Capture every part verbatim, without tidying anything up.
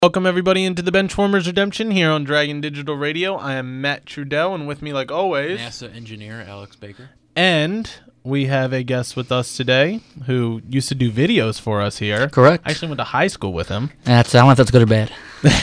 Welcome everybody into the Benchwarmers Redemption here on Dragon Digital Radio. I am Matt Trudell, and with me, like always, NASA engineer Alex Baker. And we have a guest with us today who used to do videos for us here. Correct. I actually went to high school with him. That's, I don't know if that's good or bad.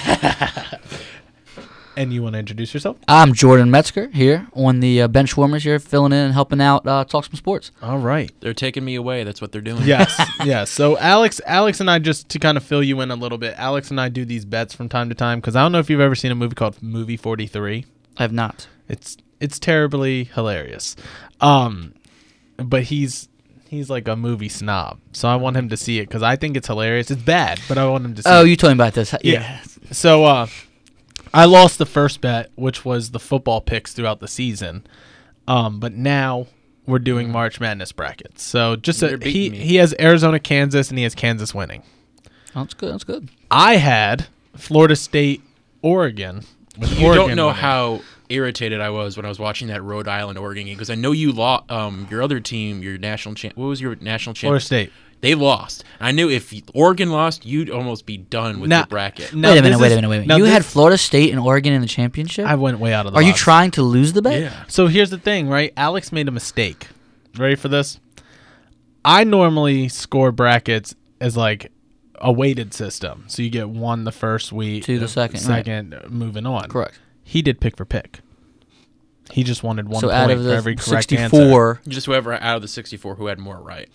And you want to introduce yourself? I'm Jordan Metzger here on the uh, Benchwarmers here, filling in and helping out, uh, talk some sports. All right. They're taking me away. That's what they're doing. Yes, yes. So Alex, Alex and I, just to kind of fill you in a little bit, Alex and I do these bets from time to time because I don't know if you've ever seen a movie called Movie forty-three. I have not. It's it's terribly hilarious. Um, but he's he's like a movie snob, so I want him to see it because I think it's hilarious. It's bad, but I want him to see Oh, it. you told me about this. Yeah. Yeah. So uh, I lost the first bet, which was the football picks throughout the season. Um, but now we're doing March Madness brackets. So just a, You're he beating me. he has Arizona, Kansas, and he has Kansas winning. Oh, that's good. That's good. I had Florida State, Oregon. With You Oregon don't know winning. how irritated I was when I was watching that Rhode Island Oregon game because I know you lost. Um, your other team, your national champ. What was your national Florida champ? State. They lost. I knew if Oregon lost, you'd almost be done with Now- your bracket. Now, wait a minute. this Wait is- a minute. Wait a minute. now You this- had Florida State and Oregon in the championship. I went way out of the Are you box. trying to lose the bet? Yeah. So here's the thing, right? Alex made a mistake. Ready for this? I normally score brackets as like a weighted system. So you get one the first week, Two the uh, second, second, uh, moving on. Correct. He did pick for pick. He just wanted one So point out of for the every correct answer. sixty-four, Just whoever out of the sixty-four who had more right.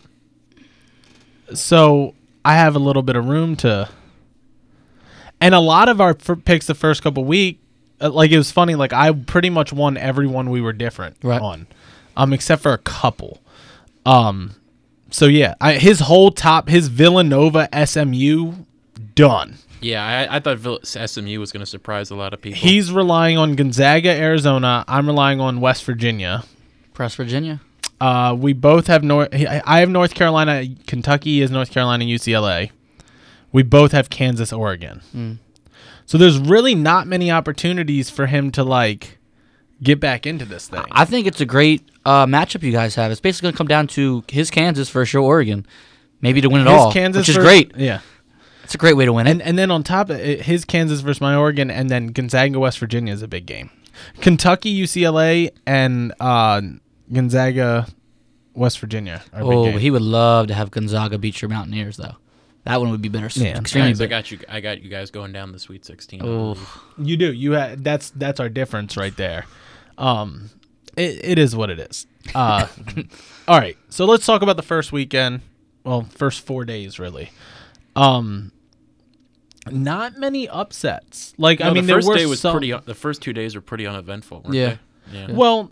So I have a little bit of room to. And a lot of our f- picks the first couple week, uh, like it was funny. Like I pretty much won every one we were different Right. on, um, except for a couple. Um, so yeah, I, his whole top, his Villanova S M U, done. Yeah, I, I thought Vill- S M U was going to surprise a lot of people. He's relying on Gonzaga, Arizona. I'm relying on West Virginia. Press Virginia. Uh, we both have North. I have North Carolina, Kentucky is North Carolina, U C L A. We both have Kansas, Oregon. Mm. So there's really not many opportunities for him to like get back into this thing. I think it's a great uh, matchup you guys have. It's basically going to come down to his Kansas versus your Oregon, maybe to win it His all, Kansas which is ver- great. Yeah, It's a great way to win it. and and then on top of it, his Kansas versus my Oregon, and then Gonzaga, West Virginia is a big game. Kentucky, U C L A, and uh, Gonzaga, West Virginia are a big Oh, game. he would love to have Gonzaga beat your Mountaineers, though. That one would be better. Yeah. Extremely Guys, I better. got you. I got you guys going down the Sweet sixteen. I Oh. believe. You do. You ha- that's that's our difference right there. Um, it, it is what it is. Uh, all right. So let's talk about the first weekend. Well, first four days really. Um, not many upsets. Like No, I mean, the there first were day was some, pretty. The first two days were pretty uneventful. Weren't Yeah. They? Yeah. Well,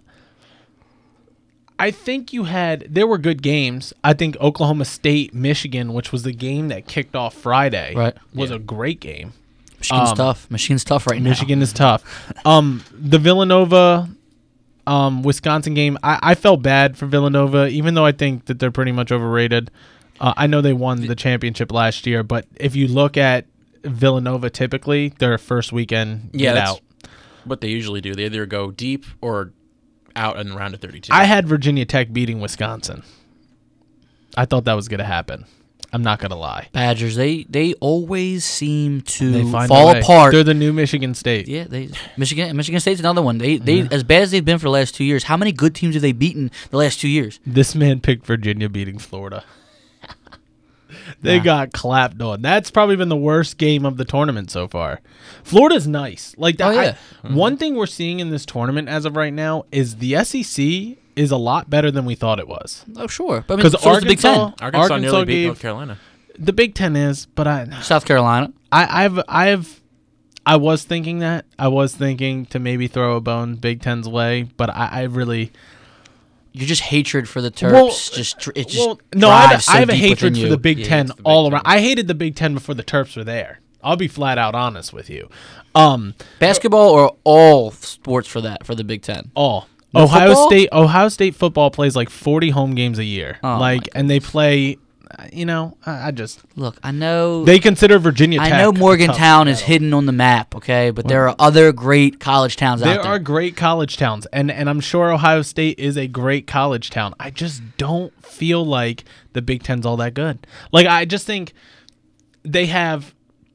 I think you had there were good games. I think Oklahoma State, Michigan, which was the game that kicked off Friday, Right. was Yeah. a great game. Michigan's um, tough. Michigan's tough right Michigan is tough. Um, the Villanova, um, Wisconsin game, I, I felt bad for Villanova, even though I think that they're pretty much overrated. Uh, I know they won the championship last year, but if you look at Villanova, typically their first weekend Yeah, get that's out. what they usually do. They either go deep or out in the round of thirty-two. I had Virginia Tech beating Wisconsin. I thought that was going to happen. I'm not going to lie. now. Badgers, they they always seem to They find fall a way. apart. They're the new Michigan State. Yeah, they Michigan Michigan State's another one. They they as bad as they've been for the last two years. How many good teams have they beaten the last two years? This man picked Virginia beating Florida. They Nah. got clapped on. That's probably been the worst game of the tournament so far. Florida's nice. Like that. Oh, yeah. I- One thing we're seeing in this tournament as of right now is the S E C is a lot better than we thought it was. Oh sure, but I mean, Because so is the Big Ten, Arkansas, Arkansas, Arkansas nearly beat gave North Carolina. the Big Ten is, but I, South Carolina. I, I've, I've, I was thinking that I was thinking to maybe throw a bone Big Ten's way, but I, I really. You're just hatred for the Terps. Well, just tr- it just Well, no, I have, drives so I have a deep hatred within for you. the Big Yeah, Ten it's the Big all Ten. around. I hated the Big Ten before the Terps were there. I'll be flat out honest with you. Um, Basketball or all sports for that for the Big Ten. all No Ohio football? State. Ohio State football plays like forty home games a year. Oh, like, my and they play. uh, You know, I, I just Look, I know. they consider Virginia Tech. I know a Morgantown tough is battle. hidden on the map, okay, but there are other great college towns There out there. are great college towns, and and I'm sure Ohio State is a great college town. I just don't feel like the Big Ten's all that good. Like I just think they have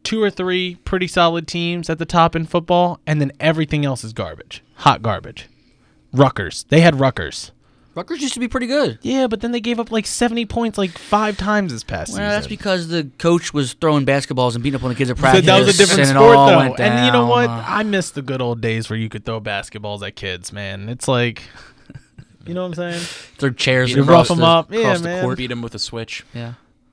two or three pretty solid teams at the top in football, and then everything else is garbage. Hot garbage. Rutgers. They had Rutgers. Rutgers used to be pretty good. Yeah, but then they gave up like seventy points like five times this past Well, season. that's because the coach was throwing basketballs and beating up on the kids at So practice. that was a different and it sport, all though. went And you know down. what? Uh, I miss the good old days where you could throw basketballs at kids, man. It's like, you know what I'm saying? Throw chairs You across rough 'em the, up. Yeah, across the man. court. Beat him with a switch. Yeah.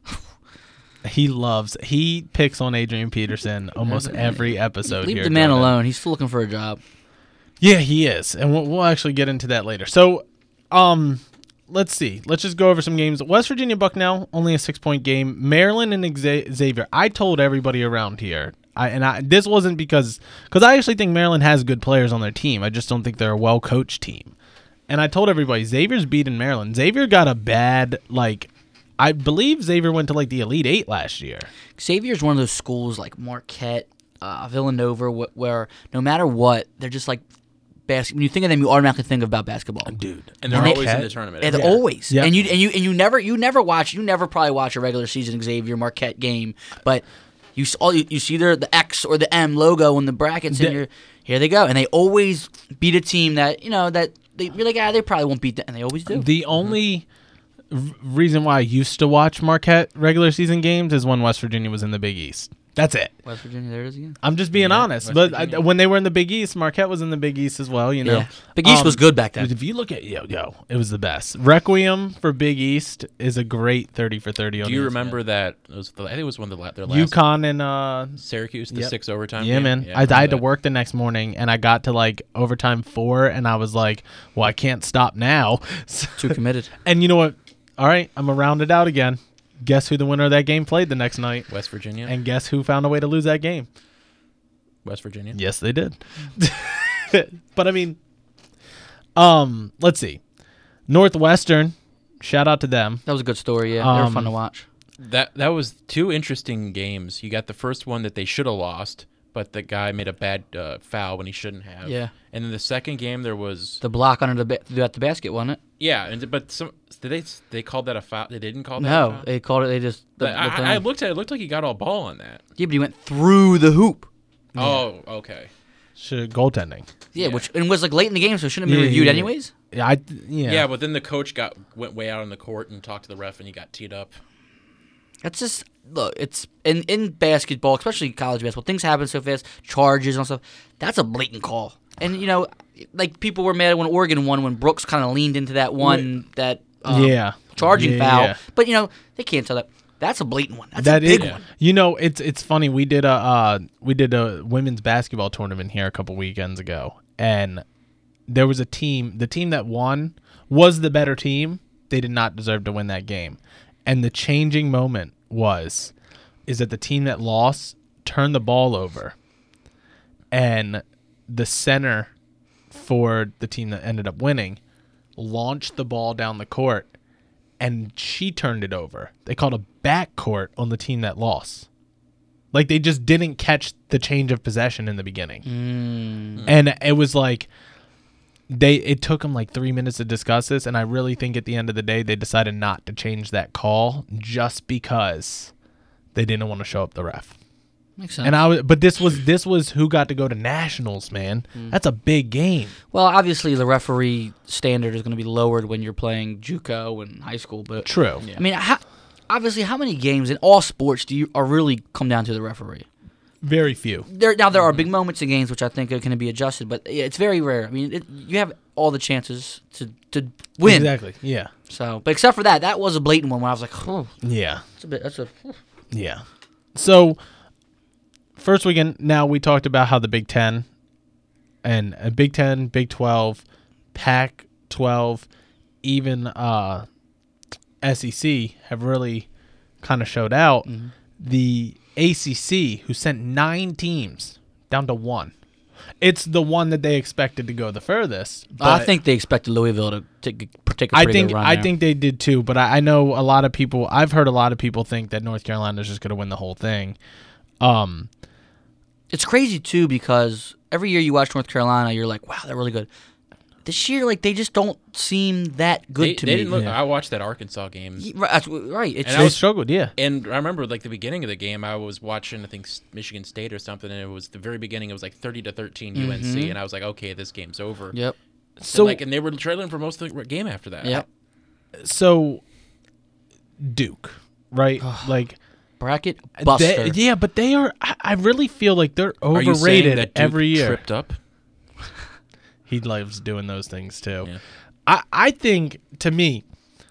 He loves, he picks on Adrian Peterson almost every episode. Leave here, the man Jordan. alone. He's still looking for a job. Yeah, he is. And we'll, we'll actually get into that later. So, um, let's see. Let's just go over some games. West Virginia Bucknell, only a six-point game. Maryland and Xa- Xavier. I told everybody around here, I and I this wasn't because, because I actually think Maryland has good players on their team. I just don't think they're a well-coached team. And I told everybody, Xavier's beating Maryland. Xavier got a bad, like, I believe Xavier went to, like, the Elite Eight last year. Xavier's one of those schools like Marquette, uh, Villanova, wh- where no matter what, they're just like bas- when you think of them, you automatically think about basketball. Dude. And they're And they- always in the tournament. And Yeah. always, Yep. and you and you and you never you never watch you never probably watch a regular season Xavier Marquette game, but you s- all you, you see either the X or the M logo in the brackets, and The- you're here they go, and they always beat a team that you know that they you're like ah they probably won't beat them, and they always do. The only r- reason why I used to watch Marquette regular season games is when West Virginia was in the Big East. That's it. West Virginia, there it is again. I'm just being Yeah, honest. West But I, Virginia. when they were in the Big East, Marquette was in the Big East as well, you know. Yeah, Big East Um, was good back then. If you look at, yo, yo, it was the best. Requiem for Big East is a great thirty for thirty. Do on you E S P N. remember that? It was the, I think it was one of the la- their last. UConn and uh, Syracuse, the Yep. six overtime. yeah, game? man. Yeah, I, I had to remember that. work the next morning, and I got to like overtime four, and I was like, well, I can't stop now. So- Too committed. and you know what? All right, I'm gonna round it out again. Guess who the winner of that game played the next night? West Virginia. And guess who found a way to lose that game? West Virginia. Yes, they did. But I mean, um, let's see. Northwestern, shout out to them. That was a good story. Yeah, they were Um, fun to watch. That that was two interesting games. You got the first one that they should have lost, but the guy made a bad uh, foul when he shouldn't have. Yeah. And then the second game there was The block under the ba- at the basket, wasn't it? yeah, and but some did they they called that a foul? They didn't call that. a No, foul? they called it. They just. The, But the I, thing. I looked at it. It looked like he got all ball on that. Yeah, but he went through the hoop. Oh, okay. Should goaltending. Yeah, Yeah. which and was like late in the game, so it shouldn't have been Yeah, reviewed yeah, anyways. Yeah, I yeah. Yeah. but then the coach got went way out on the court and talked to the ref, and he got teed up. That's just look. It's in in basketball, especially college basketball. Things happen so fast, charges and all stuff. That's a blatant call. And you know, like people were mad when Oregon won when Brooks kind of leaned into that one that um, Yeah. charging Yeah, foul. yeah. But you know, they can't tell that. That's a blatant one. That's That a big is- one. You know, it's it's funny. We did a uh, we did a women's basketball tournament here a couple weekends ago, and there was a team. The team that won was the better team. They did not deserve to win that game, and the changing moment was is that the team that lost turned the ball over, and the center for the team that ended up winning launched the ball down the court, and she turned it over. They called a backcourt on the team that lost. Like they just didn't catch the change of possession in the beginning. Mm. And it was like they it took them like three minutes to discuss this, and I really think at the end of the day they decided not to change that call just because they didn't want to show up the ref. Makes sense. And I was, but this was this was who got to go to nationals, man. That's a big game. Well, obviously the referee standard is going to be lowered when you're playing JUCO and high school, but True. I mean, how, obviously, how many games in all sports do you are really come down to the referee? Very few. There now there are big moments in games which I think are going to be adjusted, but yeah, it's very rare. I mean, it, you have all the chances to, to win. Exactly. Yeah. So, but except for that, that was a blatant one where I was like, oh, Yeah. that's a bit. That's a. Yeah. So, first weekend, now we talked about how the Big Ten and uh, Big Ten, Big twelve, Pac twelve, even uh, S E C have really kind of showed out. Mm-hmm. The A C C, who sent nine teams down to one. It's the one that they expected to go the furthest. I but- think they expected Louisville to take, take a I pretty think good run I there. think they did too, but I, I know a lot of people. I've heard a lot of people think that North Carolina is just going to win the whole thing. Um, It's crazy too because every year you watch North Carolina, you're like, wow, they're really good. this year, like they just don't seem that good They, to they me. didn't look. Yeah. I watched that Arkansas game. Ye- right, that's- right. It's And I They was- just struggled, yeah. And I remember, like the beginning of the game, I was watching, I think S- Michigan State or something, and it was the very beginning. It was like thirty to thirteen U N C, Mhm. and I was like, okay, this game's over. yep. So And, like, and they were trailing for most of the game after that. Yep. so Duke, right? like Bracket they- buster. yeah, but they are. I, I really feel like they're Are you saying overrated that Duke every year. tripped up? He loves doing those things too. Yeah. I I think to me,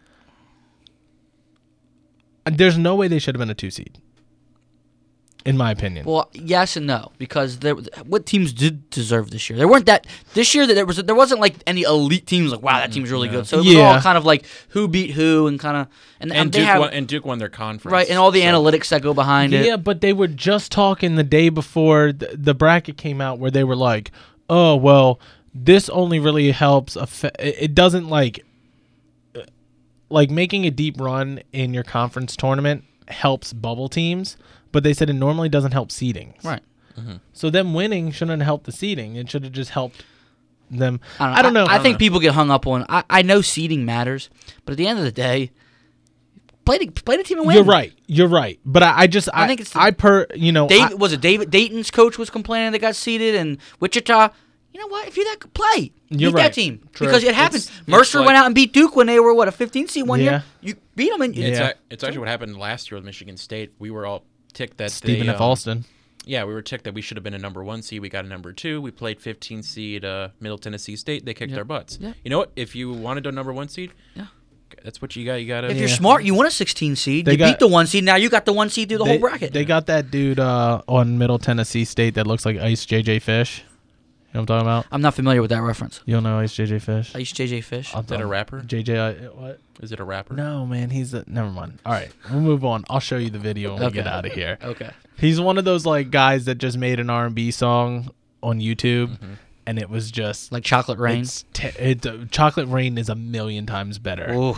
there's no way they should have been a two seed. In my opinion. Well, yes and no, because there, what teams did deserve this year? There weren't that this year. That there was there wasn't like any elite teams like wow that team's really no. good. So it was Yeah. all kind of like who beat who and kind of and, And and they Duke, have won, and Duke won their conference. right and all the so- analytics that go behind it. Yeah, but they were just talking the day before the, the bracket came out where they were like, "Oh, well, this only really helps affe- it it doesn't like uh, like making a deep run in your conference tournament helps bubble teams, but they said it normally doesn't help seedings." Right. So them winning shouldn't have helped the seeding. It should have just helped them. I don't know. I don't know. I, I don't think know. people get hung up on. I, I know seeding matters, but at the end of the day, play the play the team and win. You're right. You're right. But I, I just I, I think it's the- I per you know David I- was it David Dayton's coach was complaining they got seeded, and Wichita. You know what? If you're that good, play, You're beat right. that team True. because it happens. It's- it's Mercer like- went out and beat Duke when they were what a fifteen seed one Yeah. year. You beat them, and It's, Yeah. a, it's actually what happened last year with Michigan State. We were all ticked that Stephen they, F. um, Alston. Yeah, we were ticked that we should have been a number one seed. We got a number two. We played fifteen seed uh, Middle Tennessee State. They kicked Yep. our butts. Yeah. You know what? If you wanted a number one seed, Yeah. that's what you got. You got to. if you're smart, you won a sixteen seed. They you got- beat the one seed. Now you got the one seed through the they, whole bracket. They got that dude uh, on Middle Tennessee State that looks like Ice J J Fish. You know what I'm talking about? I'm not familiar with that reference. You don't know Ice J J Fish? I used J J Fish. I'll Is that tell a him. rapper? J J, I, what? Is it a rapper? No, man, he's a. Never mind. All right, we'll move on. I'll show you the video when we Okay. get out of here. Okay. He's one of those like guys that just made an R and B song on YouTube, Mm-hmm. and it was just Like Chocolate Rain. It's te- it, uh, Chocolate Rain is a million times better. Ooh.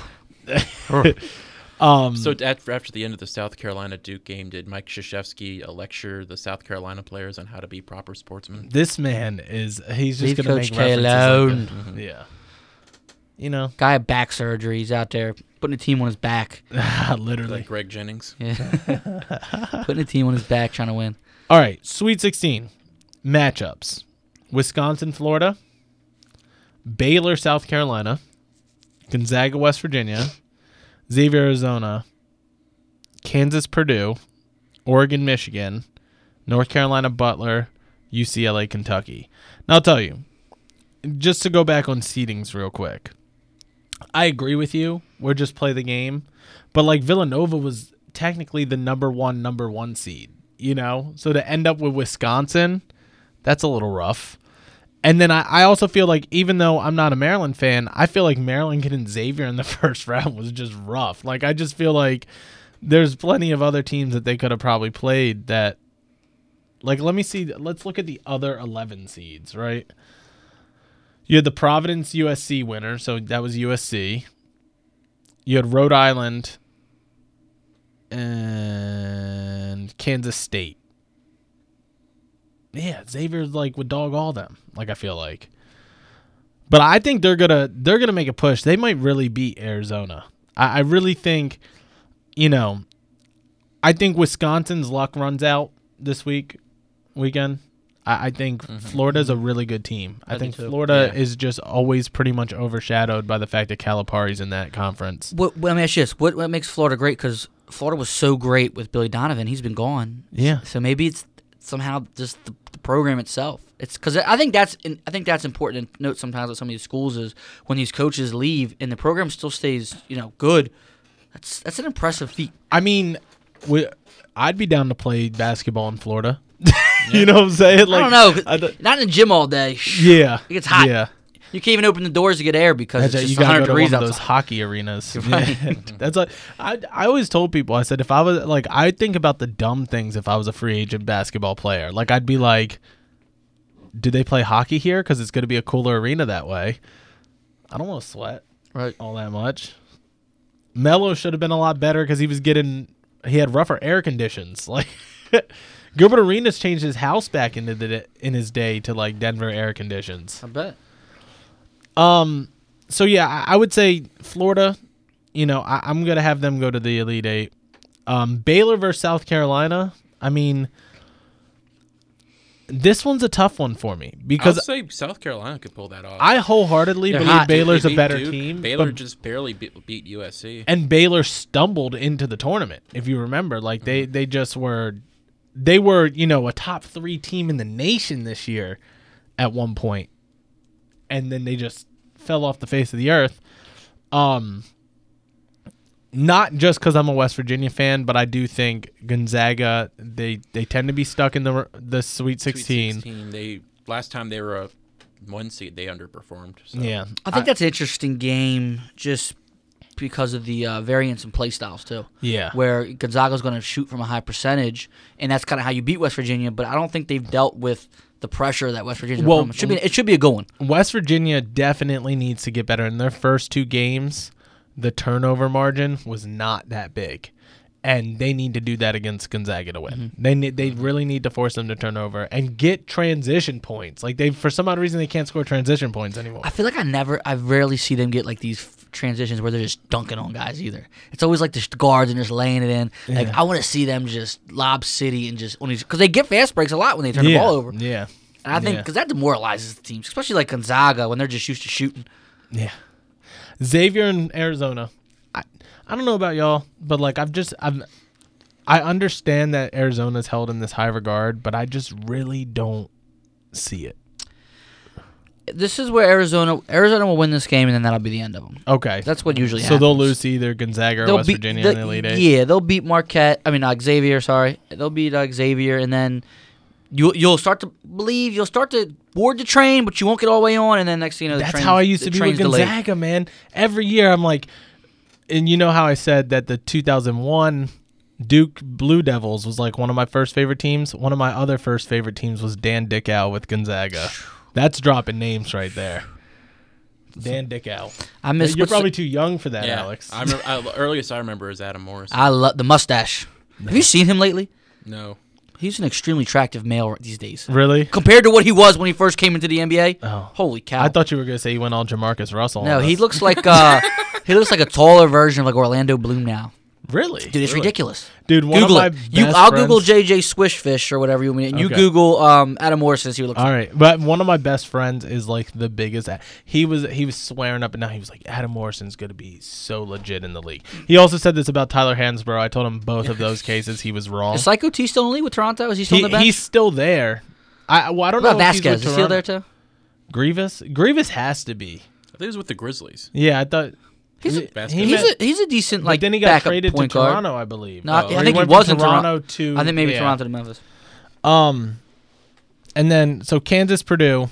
Um, So at, after the end of the South Carolina Duke game, did Mike Krzyzewski uh, lecture the South Carolina players on how to be proper sportsmen? this man is he's just Leave gonna Coach make K references alone. like that. Yeah, you know, Guy had back surgery. He's out there putting a team on his back. literally. Like Greg Jennings. Yeah. putting a team on his back trying to win. All right, Sweet sixteen matchups: Wisconsin, Florida, Baylor, South Carolina, Gonzaga, West Virginia, Xavier, Arizona, Kansas, Purdue, Oregon, Michigan, North Carolina, Butler, U C L A, Kentucky. Now I'll tell you, just to go back on seedings real quick, I agree with you. We'll just play the game, but like Villanova was technically the number one, number one seed. You know, so to end up with Wisconsin, that's a little rough. And then I, I also feel like even though I'm not a Maryland fan, I feel like Maryland getting Xavier in the first round was just rough. Like I just feel like there's plenty of other teams that they could have probably played that. Like let me see. Let's look at the other eleven seeds. Right. You had the Providence U S C winner, so that was U S C. You had Rhode Island and Kansas State. Yeah, Xavier's like would dog all them. Like I feel like, but I think they're gonna they're gonna make a push. They might really beat Arizona. I, I really think, you know, I think Wisconsin's luck runs out this week, weekend. I, I think Mm-hmm. Florida's a really good team. I, I do think too. Florida Yeah. is just always pretty much overshadowed by the fact that Calipari's in that conference. What, let me ask you this: What, what makes Florida great? Because Florida was so great with Billy Donovan. He's been gone. Yeah. So maybe it's somehow just the, the program itself. It's because I think that's in, I think that's important to note sometimes at some of these schools is when these coaches leave and the program still stays you know good. That's that's an impressive feat. I mean, we, I'd be down to play basketball in Florida. You know what I'm saying? Like, I don't know. I don't- Not in the gym all day. yeah, It gets hot. Yeah, You can't even open the doors to get air because That's it's it. just You gotta one hundred go to degrees one of outside. those hockey arenas. Right. That's like I. I always told people. I said if I was like, I think about the dumb things if I was a free agent basketball player. Like I'd be like, do they play hockey here? Because it's going to be a cooler arena that way. I don't want to sweat Right. all that much. Melo should have been a lot better because he was getting. He had rougher air conditions. Like Gilbert Arenas changed his house back into the in his day to like Denver air conditions. I bet. Um. So yeah, I, I would say Florida. You know, I, I'm gonna have them go to the Elite Eight. Um, Baylor versus South Carolina. I mean, this one's a tough one for me because I'll say South Carolina could pull that off. I wholeheartedly They're believe hot. Baylor's They a beat better Duke. team. Baylor but- just barely beat, beat U S C. and Baylor stumbled into the tournament. If you remember, like they they just were, they were you know a top three team in the nation this year, at one point, and then they just fell off the face of the earth. Um. Not just because I'm a West Virginia fan, but I do think Gonzaga they, they tend to be stuck in the the Sweet Sixteen. Sweet sixteen. They last time they were a one seed, they underperformed. So. Yeah, I think that's an interesting game just because of the uh, variance in play styles too. yeah. Where Gonzaga's going to shoot from a high percentage, and that's kind of how you beat West Virginia. But I don't think they've dealt with the pressure that West Virginia. Well, it should be it should be a good one. West Virginia definitely needs to get better. In their first two games, the turnover margin was not that big, and they need to do that against Gonzaga to win. Mm-hmm. They need, they really need to force them to turn over and get transition points. Like they, for some odd reason, they can't score transition points anymore. I feel like I never, I rarely see them get like these f- transitions where they're just dunking on guys either. It's always like the sh- guards and just laying it in. Like Yeah. I want to see them just lob city and just on these because they get fast breaks a lot when they turn yeah, the ball over. yeah, And I think yeah. because that demoralizes the teams, especially like Gonzaga when they're just used to shooting. yeah. Xavier in Arizona. I, I don't know about y'all, but like I've just I've I understand that Arizona's held in this high regard, but I just really don't see it. This is where Arizona Arizona will win this game, and then that'll be the end of them. Okay, That's what usually so happens. they'll lose to either Gonzaga or They'll West beat Virginia the- in the Elite Eight. Yeah, they'll beat Marquette. I mean, uh, Xavier. Sorry, they'll beat uh, Xavier, and then you you'll start to believe you'll start to board the train, but you won't get all the way on, and then next thing you know, the That's train's- how I used the to be with train's delayed. Gonzaga, man. Every year I'm like, and you know how I said that the two thousand one Duke Blue Devils was like one of my first favorite teams. One of my other first favorite teams was Dan Dickow with Gonzaga. That's dropping names right there. Dan Dickow. I miss. You're what's probably the- too young for that, Yeah, Alex. I remember. I, earliest I remember is Adam Morris. I love the mustache. Have you seen him lately? no, He's an extremely attractive male these days. Really? Compared to what he was when he first came into the N B A. Oh. Holy cow! I thought you were gonna say he went all Jamarcus Russell. no, on he us. looks like uh, he looks like a taller version of like Orlando Bloom now. really, Dude, it's Really? ridiculous. Dude, one Google of it. my You, best I'll friends- Google J J Swishfish or whatever you mean. You Okay. Google um, Adam Morrison and see what he looks All like. right, but one of my best friends is like the biggest. He was he was swearing up and down. He was like, Adam Morrison's gonna be so legit in the league. He also said this about Tyler Hansbrough. I told him both of those cases he was wrong. Is Psycho T still in the league with Toronto? Is he still He, on the bench? he's still there. I well, I don't what know. about if he's Vasquez? with Is he still Toronto. there too? Grievous. Grievous has to be. I think it was with the Grizzlies. Yeah, I thought. He's a, he, Vasquez. he he's meant- a he's a decent but like then he got backup traded to point guard. Toronto, I believe. No, Oh. I Or think he went was from in Toronto. Toronto to. I think maybe yeah. Toronto to Memphis. Um, and then so Kansas, Purdue.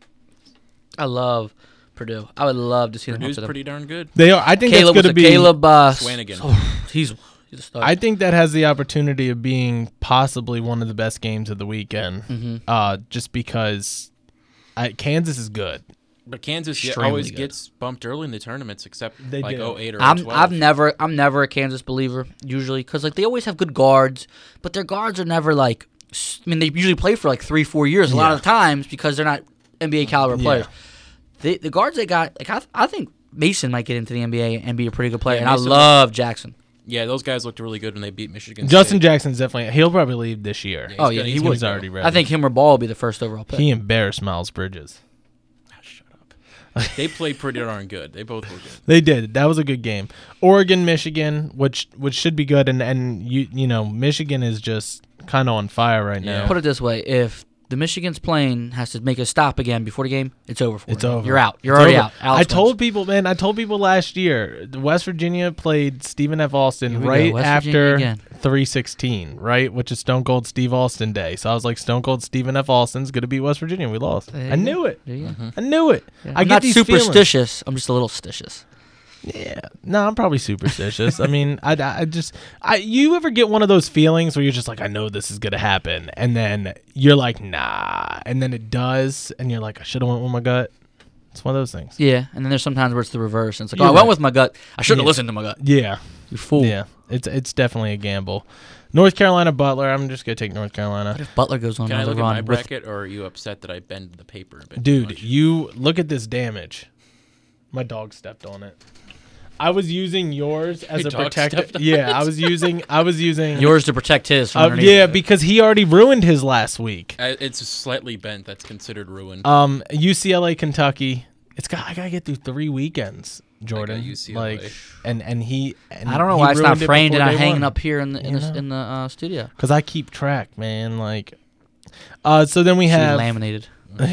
I love Purdue. I would love to see them Purdue's upset them. pretty darn good. They are. I think Caleb that's was going to a be. Caleb uh, Swanigan. oh, he's he's a stud. I think that has the opportunity of being possibly one of the best games of the weekend. Mhm. Uh, just because I, Kansas is good. But Kansas yeah, Extremely always good. gets bumped early in the tournaments, except They like do. oh eight or I'm oh twelve. I've never I'm never a Kansas believer usually because like they always have good guards, but their guards are never like. s- I mean, they usually play for like three four years a lot Yeah. of the times because they're not N B A caliber Yeah. players. The the guards they got like I I think Mason might get into the N B A and be a pretty good player, Yeah, and Mason- I love Jackson. Yeah, those guys looked really good when they beat Michigan. Justin State. Jackson's definitely. He'll probably leave this year. Yeah, Oh, he's yeah, gonna- he he's would. gonna He's go. already ready. I think him or Ball will be the first overall pick. he embarrassed Miles Bridges. Ah, shut up. They played pretty darn good. They both were good. They did. That was a good game. Oregon, Michigan, which which should be good, and and you you know Michigan is just kind of on fire right Yeah. now. Put it this way: if the Michigan's plane has to make a stop again before the game, it's over for It's you. over. You're out. You're It's already over. out. Alex I told wins. people, man. I told people last year, the West Virginia played Stephen F. Austin Here we go, right West Virginia after again. three sixteen, right, which is Stone Cold Steve Austin Day. So I was like, Stone Cold Stephen F. Austin's gonna beat West Virginia. We lost. There you I go. knew it. There you go. Mm-hmm. I knew it. Yeah. I I'm get not these feelings. superstitious. I'm just a little stitious. Yeah, no, I'm probably superstitious. I mean, I, I just, I you ever get one of those feelings where you're just like, I know this is gonna happen, and then you're like, nah, and then it does, and you're like, I should have went with my gut. It's one of those things. Yeah, and then there's sometimes where it's the reverse. And it's like, You're oh, I went right. with my gut. I shouldn't Yeah. have listened to my gut. Yeah, You fool. yeah, it's it's definitely a gamble. North Carolina, Butler. I'm just gonna take North Carolina. What if Butler goes on Can I another look at run my with bracket, or are you upset that I bend the paper a bit too Dude, much? you look at this damage. My dog stepped on it. I was using yours as Your a dog protector. stepped on Yeah, I was using. I was using Yours to protect his. From Uh, underneath. yeah, because he already ruined his last week. Uh, It's slightly bent. That's considered ruined. Um, U C L A, Kentucky. It's got. I gotta get through three weekends, Jordan. U C L A. Like, and and he. And I don't know he why it's not ruined it framed and before not day hanging one. up here in the in You the know? in the uh, studio. Because I keep track, man. Like, uh, so then we Should be have laminated.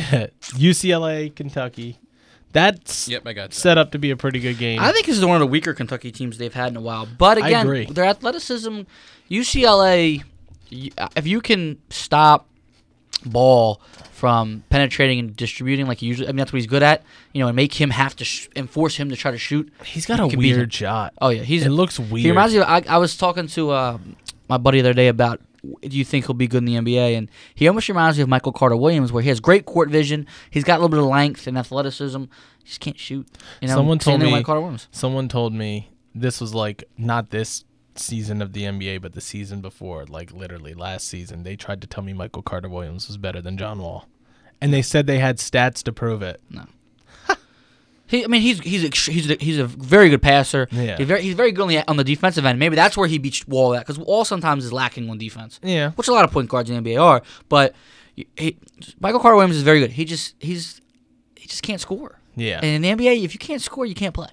U C L A, Kentucky. That's Yep, I got that. set up to be a pretty good game. I think this is one of the weaker Kentucky teams they've had in a while. But I again, agree. their athleticism, U C L A, y- if you can stop Ball from penetrating and distributing like he usually, I mean that's what he's good at, you know, and make him have to sh- and force him to try to shoot. He's got you a can beat him. weird shot. Oh yeah, he's It looks weird. He reminds me. Of, I, I was talking to uh, my buddy the other day about, do you think he'll be good in the N B A? And he almost reminds me of Michael Carter Williams, where he has great court vision. He's got a little bit of length and athleticism. He just can't shoot. You know, Someone same told thing with me- Michael Carter Williams. Someone told me this was like not this season of the N B A, but the season before, like literally last season. They tried to tell me Michael Carter Williams was better than John Wall, and they said they had stats to prove it. No. He, I mean, he's he's a, he's a, he's a very good passer. Yeah. He's very he's very good on the, on the defensive end. Maybe that's where he beats Wall at, because Wall sometimes is lacking on defense, Yeah, which a lot of point guards in the N B A are. But he, Michael Carter Williams is very good. He just he's he just can't score. yeah, And in the N B A, if you can't score, you can't play.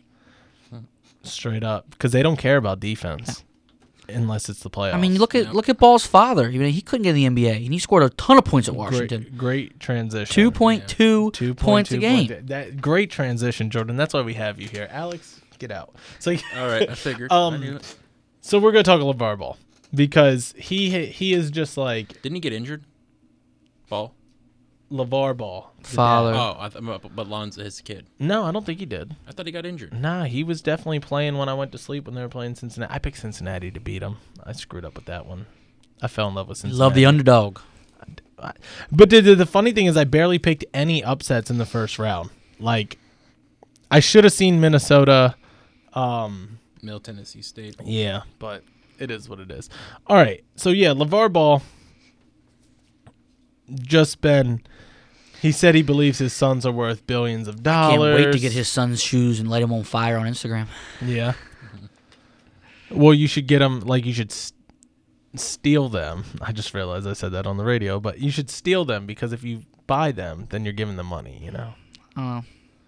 straight up, because they don't care about defense unless it's the playoffs. I mean, you look at Yep. look at Ball's father. I mean, he couldn't get in the N B A, and he scored a ton of points at great, Washington. great transition. Two point two Two points a game. Point, that great transition, Jordan. That's why we have you here, Alex. Get out. So, All right, I figured. Um, I knew it. so we're gonna talk LeVar Ball because he he is just like Didn't he get injured? Ball. LeVar Ball. the Father. dad. Oh, I th- but but Lon's his kid. No, I don't think he did. I thought he got injured. Nah, he was definitely playing when I went to sleep when they were playing Cincinnati. I picked Cincinnati to beat them. I screwed up with that one. I fell in love with Cincinnati. Love the underdog. But the, the the funny thing is, I barely picked any upsets in the first round. Like, I should have seen Minnesota. Um, Middle Tennessee State. yeah, but it is what it is. All right, so yeah, LeVar Ball just been. He said he believes his sons are worth billions of dollars. Can't wait to get his son's shoes and light him on fire on Instagram. Yeah. Well, you should get them. Like, you should s- steal them. I just realized I said that on the radio, but you should steal them because if you buy them, then you're giving them money. You know. I don't know.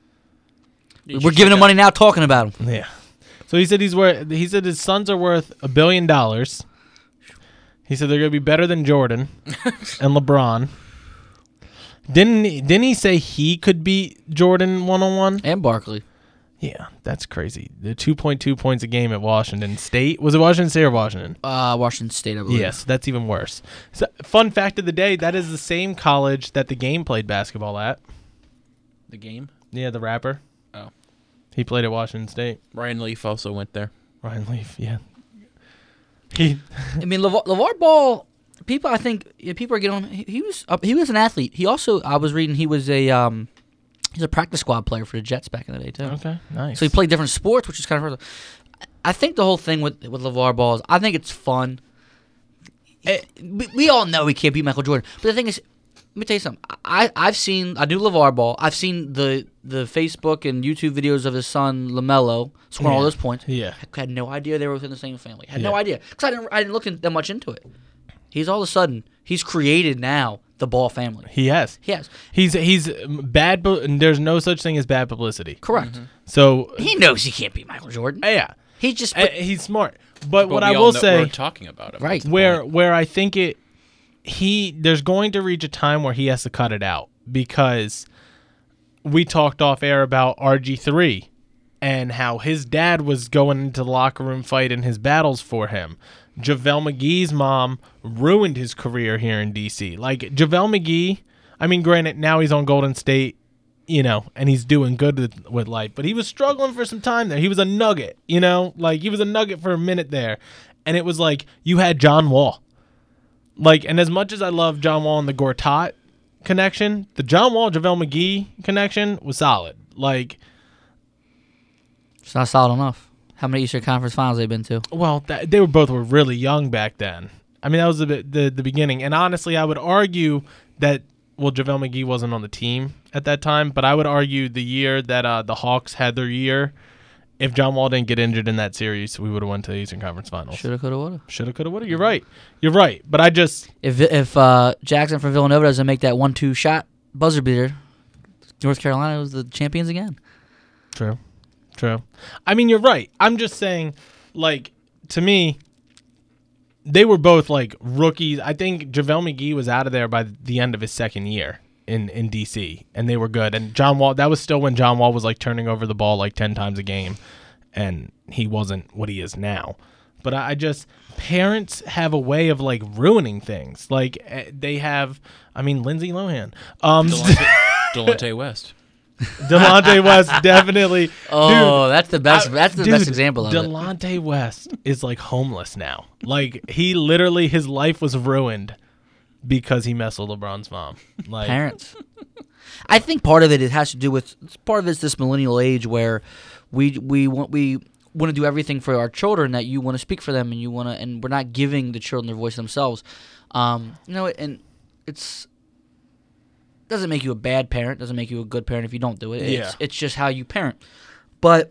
You We're should giving him check money now, talking about him. Yeah. So he said he's worth. He said his sons are worth a billion dollars. He said they're gonna be better than Jordan and LeBron. Didn't he, didn't he say he could beat Jordan one on one? And Barkley. Yeah, that's crazy. The two point two points a game at Washington State. Was it Washington State or Washington? Uh, Washington State, I believe. Yes, that's even worse. So, fun fact of the day: that is the same college that the Game played basketball at. The game. Yeah, the rapper. Oh. He played at Washington State. Ryan Leaf also went there. Ryan Leaf. Yeah. He. I mean, LeVar, LeVar Ball. People, I think, yeah, people are getting on. He, he was uh, he was an athlete. He also, I was reading, he was a um, he's a practice squad player for the Jets back in the day too. Okay. Nice. So he played different sports, which is kind of. I think the whole thing with with LeVar Ball is, I think it's fun. Eh, we, we all know he can't beat Michael Jordan, but the thing is, let me tell you something. I I've seen I do LeVar Ball. I've seen the the Facebook and YouTube videos of his son LaMelo scoring all Yeah. those points. Yeah. I had no idea they were within the same family. Had no Yeah. idea because I didn't I didn't look in, that much into it. He's all of a sudden he's created now the Ball family. He has. He has. He's he's bad. Bu- and there's no such thing as bad publicity. Correct. So He knows he can't beat Michael Jordan. yeah, He just Uh, he's smart. But, But what we I all will know- say, we're talking about it. Right. where where I think it, he there's going to reach a time where he has to cut it out because we talked off air about R G three and how his dad was going into the locker room fighting his battles for him. JaVale McGee's mom ruined his career here in D C. Like, JaVale McGee, I mean, granted, now he's on Golden State, you know, and he's doing good with, with life, but he was struggling for some time there. He was a nugget, you know, like he was a nugget for a minute there. And it was like you had John Wall. Like, and as much as I love John Wall and the Gortat connection, the John Wall, JaVale McGee connection was solid. Like, It's not solid enough. How many Eastern Conference Finals they been to? well, that, they were both were really young back then. I mean, that was the, the the beginning. And honestly, I would argue that well, JaVale McGee wasn't on the team at that time, but I would argue the year that uh, the Hawks had their year, if John Wall didn't get injured in that series, we would have went to the Eastern Conference Finals. Shoulda, coulda, woulda. Shoulda, coulda, woulda. You're right. You're right. But I just If if uh, Jackson from Villanova doesn't make that one-two shot buzzer beater, North Carolina was the champions again. True. True. I mean, you're right. I'm just saying, like, to me, they were both, like, rookies. I think JaVale McGee was out of there by the end of his second year in, in D C, and they were good. And John Wall, that was still when John Wall was, like, turning over the ball, like, ten times a game, and he wasn't what he is now. But I, I just, parents have a way of, like, ruining things. Like, eh, they have, I mean, Lindsay Lohan. Um, Delonte, Delonte West. Delonte West, definitely. Oh, Dude, that's the best. I- that's the dude, best example of it. Delonte West is like homeless now. Like he literally, his life was ruined because he messed with LeBron's mom. Like Parents. I think part of it, it has to do with part of it's this millennial age where we we want we want to do everything for our children, that you want to speak for them and you want to, and we're not giving the children their voice themselves. Um, you know, and it's doesn't make you a bad parent, doesn't make you a good parent if you don't do it. It's, Yeah. it's just how you parent. But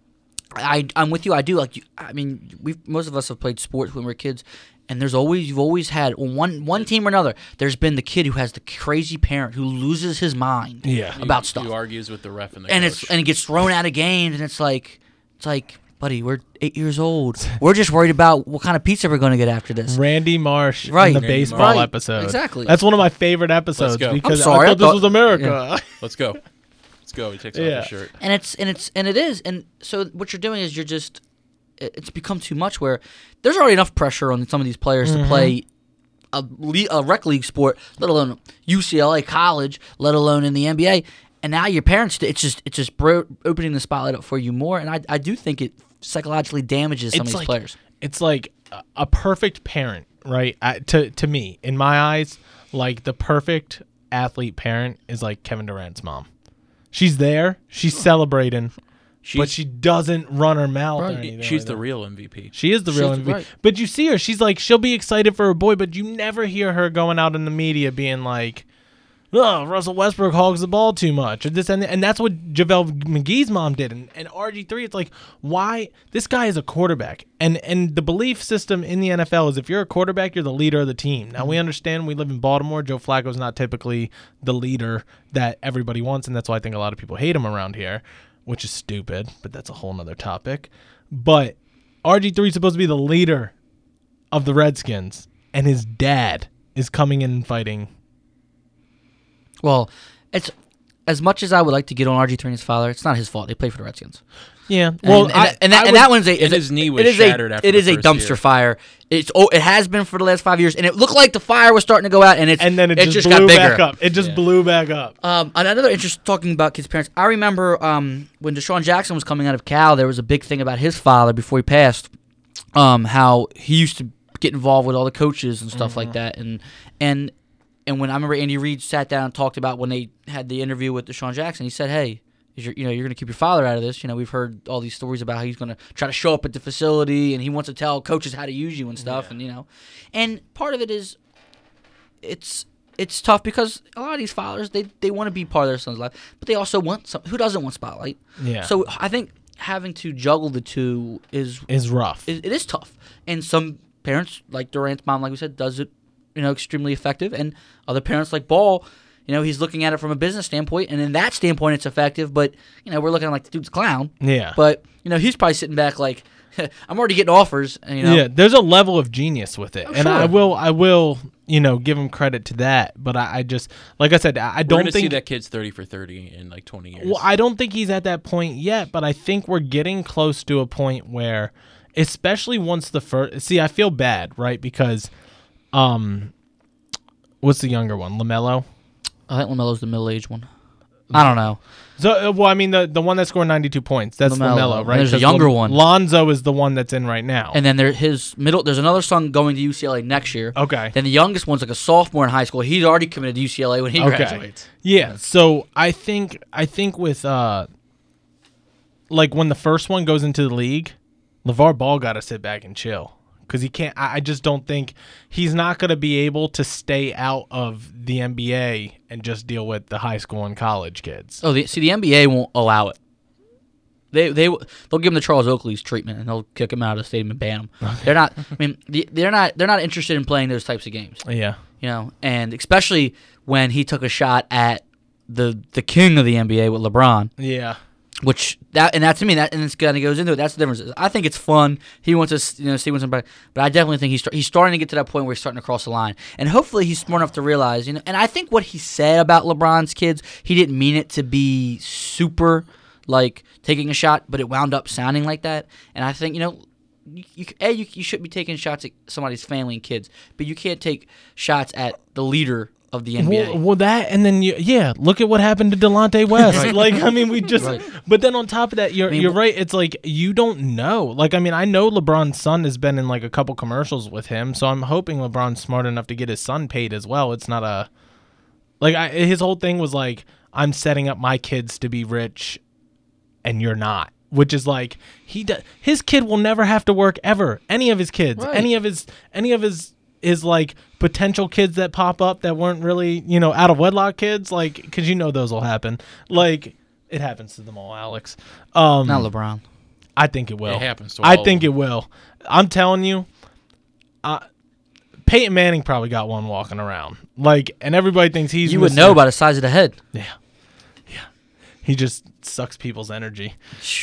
I, I'm with you. I do like you. I mean, we most of us have played sports when we were kids, and there's always you've always had on one one team or another. There's been the kid who has the crazy parent who loses his mind Yeah. about Who- stuff, Who argues with the ref and the and coach. it's and it gets thrown out of games, and it's like it's like, buddy, we're eight years old. We're just worried about what kind of pizza we're going to get after this. Randy Marsh Right. in the Randy baseball Marsh. episode. Exactly. That's one of my favorite episodes go. because I'm sorry, I I thought this thought- was America. Let's go. Let's go. He takes Yeah. off his shirt. And it's and it's and it is, and so what you're doing is you're just it- it's become too much where there's already enough pressure on some of these players Mm-hmm. to play a, le- a rec league sport, let alone U C L A college, let alone in the N B A. And now your parents, it's just it's just bro- opening the spotlight up for you more. And I I do think it psychologically damages some It's of these like- players. It's like a- a perfect parent, right? I, to to me, in my eyes, like the perfect athlete parent is like Kevin Durant's mom. She's there, she's celebrating, but she doesn't run her mouth or Right. anything. She's like the that. real M V P. She is the real She's- M V P. right. But you see her, she's like, she'll be excited for her boy, but you never hear her going out in the media being like, oh, Russell Westbrook hogs the ball too much. Or this and, and that's what JaVale McGee's mom did. And, and R G three, it's like, why? This guy is a quarterback. And, and the belief system in the N F L is if you're a quarterback, you're the leader of the team. Now, we understand we live in Baltimore. Joe Flacco's not typically the leader that everybody wants, and that's why I think a lot of people hate him around here, which is stupid, but that's a whole nother topic. But R G three is supposed to be the leader of the Redskins, and his dad is coming in and fighting. Well, it's as much as I would like to get on R G three and his father, it's not his fault. They play for the Redskins. Yeah, And- well, and, I, and, and that, I and would- that one's a and it- his knee was it is shattered a, after it the is a first dumpster year. fire. It's oh, it has been for the last five years, and it looked like the fire was starting to go out, and it's and then it, it just, got blew bigger. back up. It just Yeah. blew back up. Um, another interest talking about kids' parents. I remember um, when Deshaun Jackson was coming out of Cal, there was a big thing about his father before he passed. Um, how he used to get involved with all the coaches and stuff like that, and and and when I remember Andy Reid sat down and talked about when they had the interview with Deshaun Jackson, he said, "Hey, is your, you know, you're going to keep your father out of this. You know, we've heard all these stories about how he's going to try to show up at the facility and he wants to tell coaches how to use you and stuff, and you know, and part of it is it's." It's tough because a lot of these fathers, they, they want to be part of their son's life, but they also want some. Who doesn't want spotlight? Yeah. So I think having to juggle the two is Is rough. it, it is tough. And some parents, like Durant's mom, like we said, does it, you know, extremely effective. And other parents, like Ball, you know, he's looking at it from a business standpoint, and in that standpoint, it's effective. But you know, we're looking at like the dude's a clown. Yeah. But you know, he's probably sitting back like, I'm already getting offers. And, you know, Yeah, there's a level of genius with it, Oh, and sure. I will, I will, you know, give him credit to that. But I, I just, like I said, I I We're don't gonna see think that kid's thirty for thirty in like twenty years. Well, I don't think he's at that point yet, but I think we're getting close to a point where, especially once the first. See, I feel bad, right? Because, um, what's the younger one, LaMelo? I think LaMelo's the middle-aged one. I don't know. So, uh, well, I mean, the the one that scored ninety-two points, that's LaMelo. LaMelo, And right? there's a 'Cause younger Lon- one. Lonzo is the one that's in right now. And then there his middle. There's another son going to U C L A next year. okay. Then the youngest one's like a sophomore in high school. He's already committed to U C L A when he Okay. graduates. Yeah, so I think I think with uh like when the first one goes into the league, LeVar Ball got to sit back and chill because he can't. I I just don't think he's not going to be able to stay out of the N B A and just deal with the high school and college kids. Oh, the, see, the N B A won't allow it. They they they'll give him the Charles Oakley's treatment and they'll kick him out of the stadium and ban him. Okay. They're not. I mean, the, they're not. They're not interested in playing those types of games. Yeah, you know, and especially when he took a shot at the the king of the N B A with LeBron. Yeah. Which that and that to me that and it's kind of goes into it. That's the difference. I think it's fun. He wants to you know see what's somebody, but I definitely think he's he's starting to get to that point where he's starting to cross the line. And hopefully he's smart enough to realize you know. And I think what he said about LeBron's kids, he didn't mean it to be super like taking a shot, but it wound up sounding like that. And I think you know, you, you a you, you should be taking shots at somebody's family and kids, but you can't take shots at the leader of the N B A. Well, well, that and then you, yeah, look at what happened to Delonte West. Right. Like, I mean, we just. Right. But then on top of that, you're I mean, you're right. It's like you don't know. Like, I mean, I know LeBron's son has been in like a couple commercials with him, so I'm hoping LeBron's smart enough to get his son paid as well. It's not a like I, his whole thing was like I'm setting up my kids to be rich, and you're not. Which is like he does. His kid will never have to work ever. Any of his kids, right. any of his, any of his. Is like potential kids that pop up that weren't really, you know, out of wedlock kids, like, because you know those will happen. Like, it happens to them all, Alex. Um, Not LeBron. I think it will. It happens to I all think it will. I'm telling you, uh, Peyton Manning probably got one walking around. Like, and everybody thinks he's You would Mister know by the size of the head. Yeah. Yeah. He just sucks people's energy.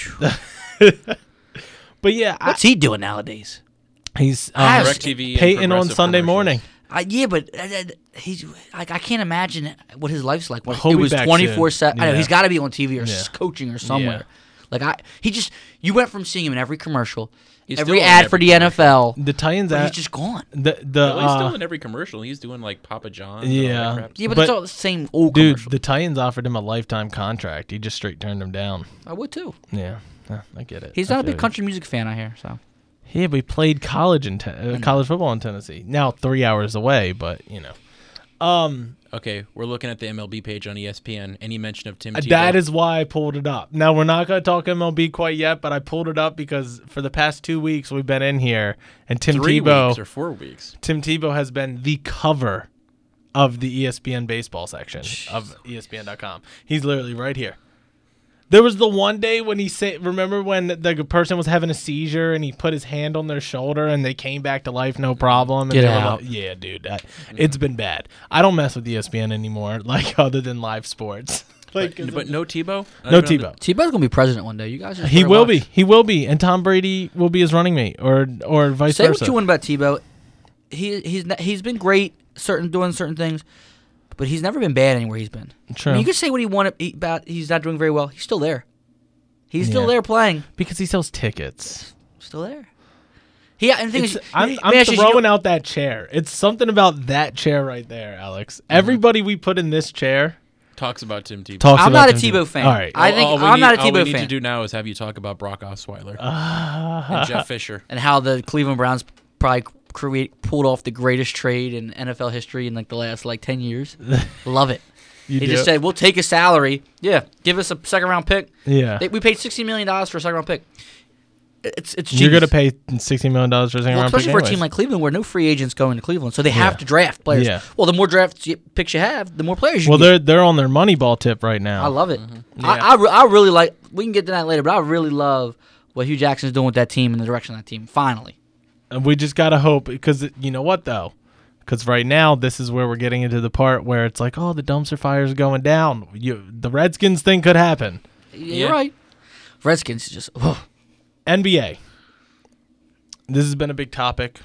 But yeah. What's I, he doing nowadays? He's um, DirecTV Peyton on Sunday morning. Uh, yeah, but uh, uh, he's like I can't imagine what his life's like. When He'll it be was back twenty-four seven. I know Yeah. he's got to be on T V or Yeah. s- coaching or somewhere. Yeah. Like I, he just you went from seeing him in every commercial, He's every still in ad every for the N F L. The Titans, But at, he's just gone. the the No, he's uh, still in every commercial. He's doing like Papa John's. and all Yeah. that crap. Yeah, but, But- it's all the same old dude. commercial. The Titans offered him a lifetime contract. He just straight turned him down. I would too. Yeah, yeah, I get it. He's I not a feel big you. country music fan, I hear. So Yeah, but he played college in ten- uh, college football in Tennessee. Now three hours away, but you know. Um, Okay, we're looking at the M L B page on E S P N. Any mention of Tim Tebow? that is why I pulled it up. Now we're not going to talk M L B quite yet, but I pulled it up because for the past two weeks we've been in here, and Tim Three Tebow, weeks or four weeks. Tim Tebow has been the cover of the E S P N baseball section of E S P N dot com. He's literally right here. There was the one day when he said, remember when the person was having a seizure and he put his hand on their shoulder and they came back to life, no problem. And Get they were out. like, yeah, dude, I, it's been bad. I don't mess with E S P N anymore, like other than live sports. like, But, but no Tebow? Not no even on Tebow. Tebow's gonna be president one day. You guys, just He better will watch. be. He will be, and Tom Brady will be his running mate, or or vice Say versa. what you want about Tebow. He he's not, he's been great certain doing certain things, but he's never been bad anywhere he's been. True. I mean, you can say what he wanted he- about he's not doing very well. He's still there. He's still Yeah. there playing. because he sells tickets. Still there. He and the thing It's- is, I'm, let I'm me ask you, throwing you, out that chair. It's something about that chair right there, Alex. Everybody we put in this chair Talks about Tim Tebow. talks I'm about not a Tim Tebow fan. All right. I think all we I'm need, not a all we Tebow need fan. to do now is have you talk about Brock Osweiler Uh, and Jeff Fisher. And how the Cleveland Browns probably create pulled off the greatest trade in N F L history in like the last like ten years. Love it. you He do? just said, "We'll take a salary. Yeah, give us a second round pick. yeah. They, we paid sixty million dollars for a second round pick. It's it's You're genius. going to pay sixty million dollars for a second Well, round pick especially for a anyways. team like Cleveland, where no free agents go into Cleveland, so they have Yeah. to draft players. Yeah. Well, the more draft you- picks you have, the more players you Well, get. they're they're on their Moneyball tip right now. I love it. Yeah. I, I, re- I really like. We can get to that later, but I really love what Hugh Jackson's doing with that team and the direction of that team. Finally, And we just got to hope, because you know what, though? Because right now, this is where we're getting into the part where it's like, oh, the dumpster fire is going down. You, the Redskins thing could happen. you're Yeah. right. Redskins is just. Oh. N B A. This has been a big topic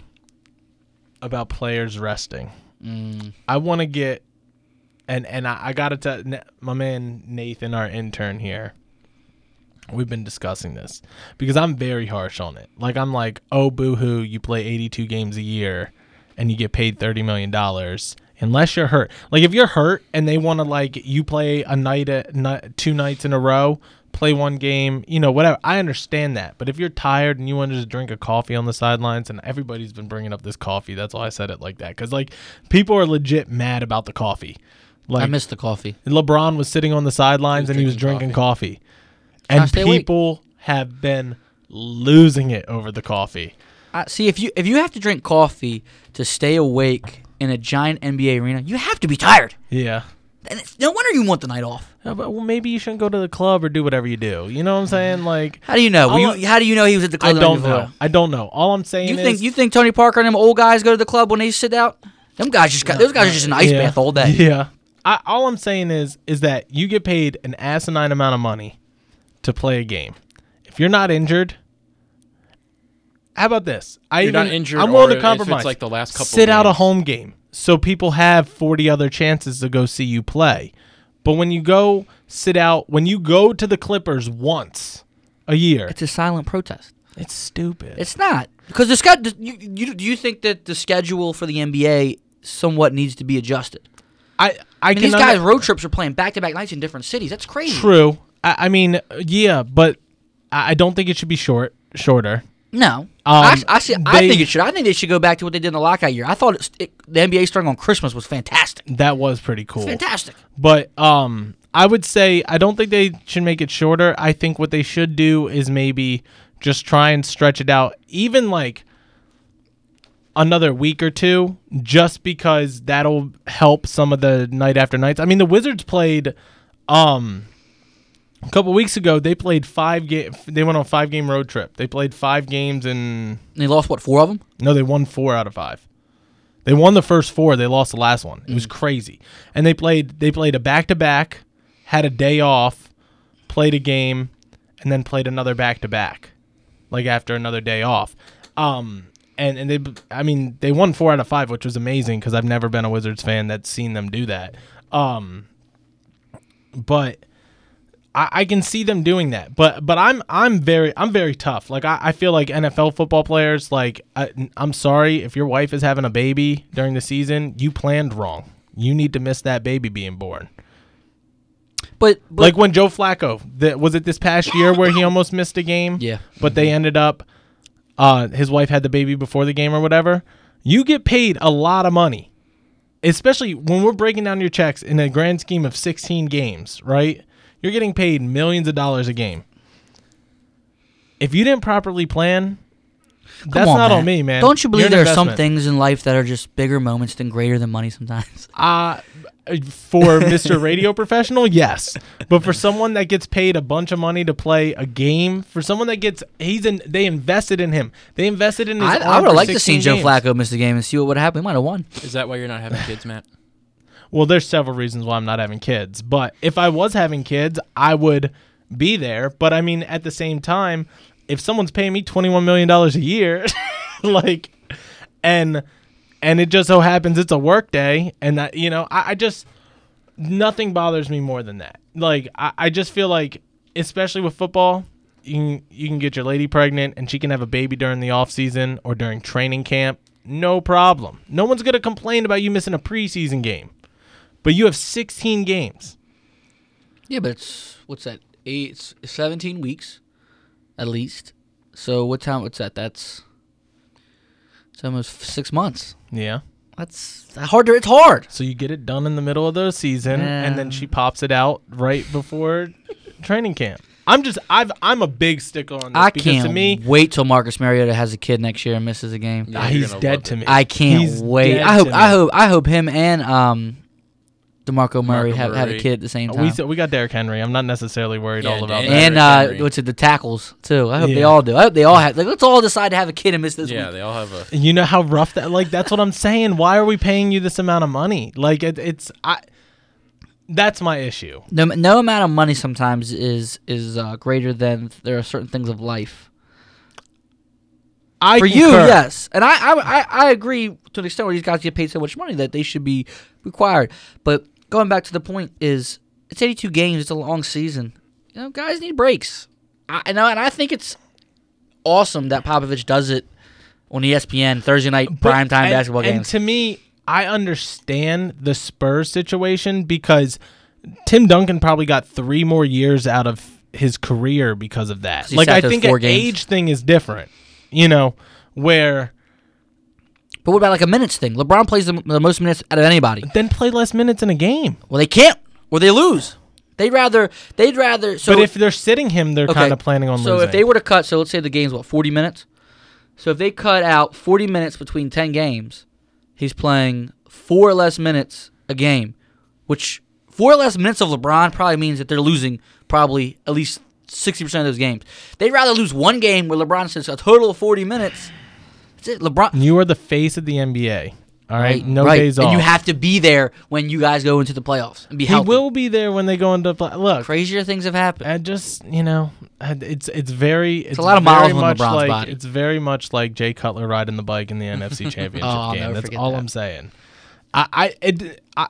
about players resting. Mm. I want to get, and and I, I got to tell Na- my man Nathan, our intern here. We've been discussing this because I'm very harsh on it. Like, I'm like, oh, boo-hoo, you play eighty-two games a year and you get paid thirty million dollars unless you're hurt. Like, if you're hurt and they want to, like, you play a night, at, night, two nights in a row, play one game, you know, whatever. I understand that. But if you're tired and you want to just drink a coffee on the sidelines, and everybody's been bringing up this coffee, that's why I said it like that. Because, like, people are legit mad about the coffee. Like, I miss the coffee. LeBron was sitting on the sidelines He was and he was drinking drinking coffee. Gotta And stay awake. people have been losing it over the coffee. I, see, if you if you have to drink coffee to stay awake in a giant N B A arena, you have to be tired. Yeah. And it's, no wonder you want the night off. Yeah, but, well, maybe you shouldn't go to the club or do whatever you do. You know what I'm saying? Like, How do you know? Were I'll- you, how do you know he was at the club? I the night don't before? know. I don't know. All I'm saying You is, think you think Tony Parker and them old guys go to the club when they sit out? Them guys just got those guys are just in an ice yeah, bath all day. Yeah. I, all I'm saying is, is that you get paid an asinine amount of money to play a game. If you're not injured, how about this? I You're even, not injured, I'm willing or to compromise. if it's like the last couple Sit out a games. home game so people have forty other chances to go see you play. But when you go sit out, when you go to the Clippers once a year, It's a silent protest. it's stupid. It's not because the sched- you, you do you think that the schedule for the N B A somewhat needs to be adjusted? I I, I mean, can these guys under- road trips are playing back to back nights in different cities. That's crazy. True. I, I mean, yeah, but I, I don't think it should be short shorter. No, Um, I, I, see, I they- think it should. I think they should go back to what they did in the lockout year. I thought it's, it, the N B A starting on Christmas was fantastic. That was pretty cool. Fantastic. But um, I would say I don't think they should make it shorter. I think what they should do is maybe just try and stretch it out, even like another week or two, just because that'll help some of the night after nights. I mean, the Wizards played um, a couple weeks ago. They played five game. They went on a five game road trip. They played five games and And they lost what four of them? no, they won four out of five. They won the first four. They lost the last one. It was crazy. And they played. They played a back to back, had a day off, played a game, and then played another back to back, like after another day off. Um, and and they, I mean, they won four out of five, which was amazing because I've never been a Wizards fan that's seen them do that. Um, but. I, I can see them doing that, but but I'm I'm very I'm very tough. Like I, I feel like N F L football players. Like I, I'm sorry if your wife is having a baby during the season, you planned wrong. You need to miss that baby being born. But, but Like when Joe Flacco, the, was it this past year where he almost missed a game? Yeah. But they ended up, uh, his wife had the baby before the game or whatever. You get paid a lot of money, especially when we're breaking down your checks in a grand scheme of sixteen games, right? You're getting paid millions of dollars a game. If you didn't properly plan, that's come on, not man. on me, man. Don't you believe You're an there are some investment. things in life that are just bigger moments than greater than money sometimes? Uh, for Mister Radio Professional, yes. But for someone that gets paid a bunch of money to play a game, for someone that gets, he's in, they invested in him. They invested in his I, arm I would for have liked to see sixteen Joe games. Flacco miss the game and see what would happen. He might have won. Is that why you're not having kids, Matt? Well, there's several reasons why I'm not having kids. But if I was having kids, I would be there. But I mean, at the same time, if someone's paying me twenty-one million dollars a year, like, and and it just so happens it's a work day, and that, you know, I, I just, nothing bothers me more than that. Like, I, I just feel like, especially with football, you can, you can get your lady pregnant and she can have a baby during the off season or during training camp. No problem. No one's going to complain about you missing a preseason game. But you have sixteen games. Yeah, but it's what's that? Eight, it's seventeen weeks, at least. So what time? What's that? That's it's almost six months. Yeah. That's hard. To, it's hard. So you get it done in the middle of the season, and then Yeah. she pops it out right before training camp. I'm just, I've, I'm a big stickler on this I because can't to me, wait till Marcus Mariota has a kid next year and misses a game. Yeah, ah, you're he's gonna dead love to it. me. I can't He's wait. dead I hope. to I me. hope. I hope him and um, DeMarco Murray DeMarco have, have a Murray. kid at the same time. We s- we got Derrick Henry. I'm not necessarily worried Yeah, all about and- that. and Derrick uh, Henry. what's it? The tackles too. I hope they Yeah. all do. I hope they all have. Like, let's all decide to have a kid and miss this Yeah, week. they all have a. You know how rough that, like, that's what I'm saying. Why are we paying you this amount of money? Like, it, it's, I, that's my issue. No, no amount of money sometimes is is uh, greater than there are certain things of life. I For you, concur. yes, and I, I I I agree to an extent where these guys get paid so much money that they should be required. But going back to the point is, it's eighty-two games. It's a long season. You know, guys need breaks. I and I, and I think it's awesome that Popovich does it on E S P N Thursday night But- primetime and- basketball and games. to me, I understand the Spurs situation because Tim Duncan probably got three more years out of his career because of that. He Like, sat I those think four an games. age thing is different, you know, where But what about like a minutes thing? LeBron plays the, the most minutes out of anybody. then play less minutes in a game. Well, they can't, or they lose. They'd rather. They'd rather. So but if they're sitting him, they're okay, kind of planning on so losing. if they were to cut, so let's say the game's what forty minutes. So if they cut out forty minutes between ten games, he's playing four less minutes a game, which four less minutes of LeBron probably means that they're losing probably at least sixty percent of those games. They'd rather lose one game where LeBron says a total of forty minutes. That's it. LeBron. You are the face of the N B A. All right, Right, no right. days off. And you have to be there when you guys go into the playoffs and be he healthy. will be there when they go into play. Look, Crazier things have happened. and just you know, and it's it's very it's, a lot of very miles on much LeBron's like body. it's very much like Jay Cutler riding the bike in the N F C Championship Oh, I'll game. never That's forget all that. I'm saying. I I, it, I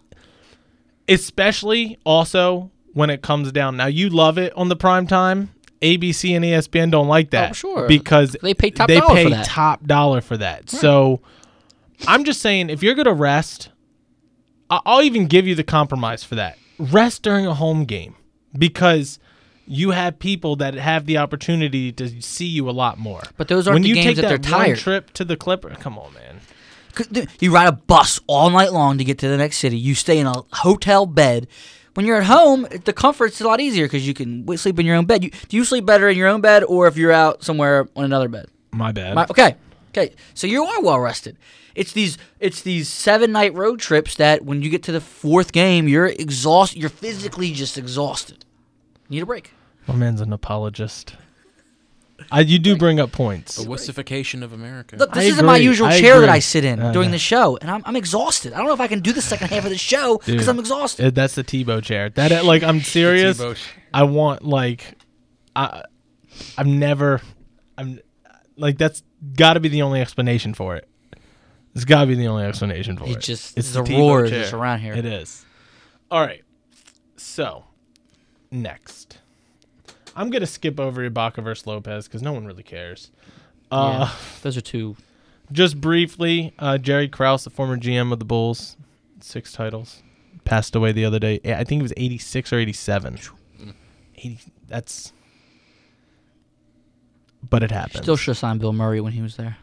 especially also when it comes down. Now you love it on the prime time. A B C and E S P N don't like that. Oh, sure. Because They pay top they dollar pay for that. top dollar for that. So I'm just saying, if you're gonna rest, I- I'll even give you the compromise for that. Rest during a home game because you have people that have the opportunity to see you a lot more. But those aren't when the you games take that they're one tired. trip to the Clipper, come on, man. You ride a bus all night long to get to the next city. You stay in a hotel bed. When you're at home, the comfort's a lot easier because you can w- sleep in your own bed. You, do you sleep better in your own bed or if you're out somewhere on another bed? My bad. My- okay, okay. So you are well rested. It's these it's these seven night road trips that when you get to the fourth game, you're exhausted. You're physically just exhausted. You need a break. My man's an apologist. I, you do bring up points. The wussification of America. Look, this I isn't my agree. usual I chair that agree. I sit in Uh, during no. the show, and I'm, I'm exhausted. I don't know if I can do the second half of the show because Dude. I'm exhausted. Uh, That's the Tebow chair. That uh, like I'm serious. Tebow chair. I want like I I'm never I'm like that's got to be the only explanation for it. It's got to be the only explanation for It it. just- it's the Tebow roar is chair. just around here. It is. All right. So, next. I'm going to skip over Ibaka versus Lopez cuz no one really cares. Uh Yeah. Those are two. Just briefly, uh, Jerry Krause, the former G M of the Bulls, six titles, passed away the other day. I think it was eighty-six or eighty-seven. eighty, that's... But it happened. Still should have signed Bill Murray when he was there.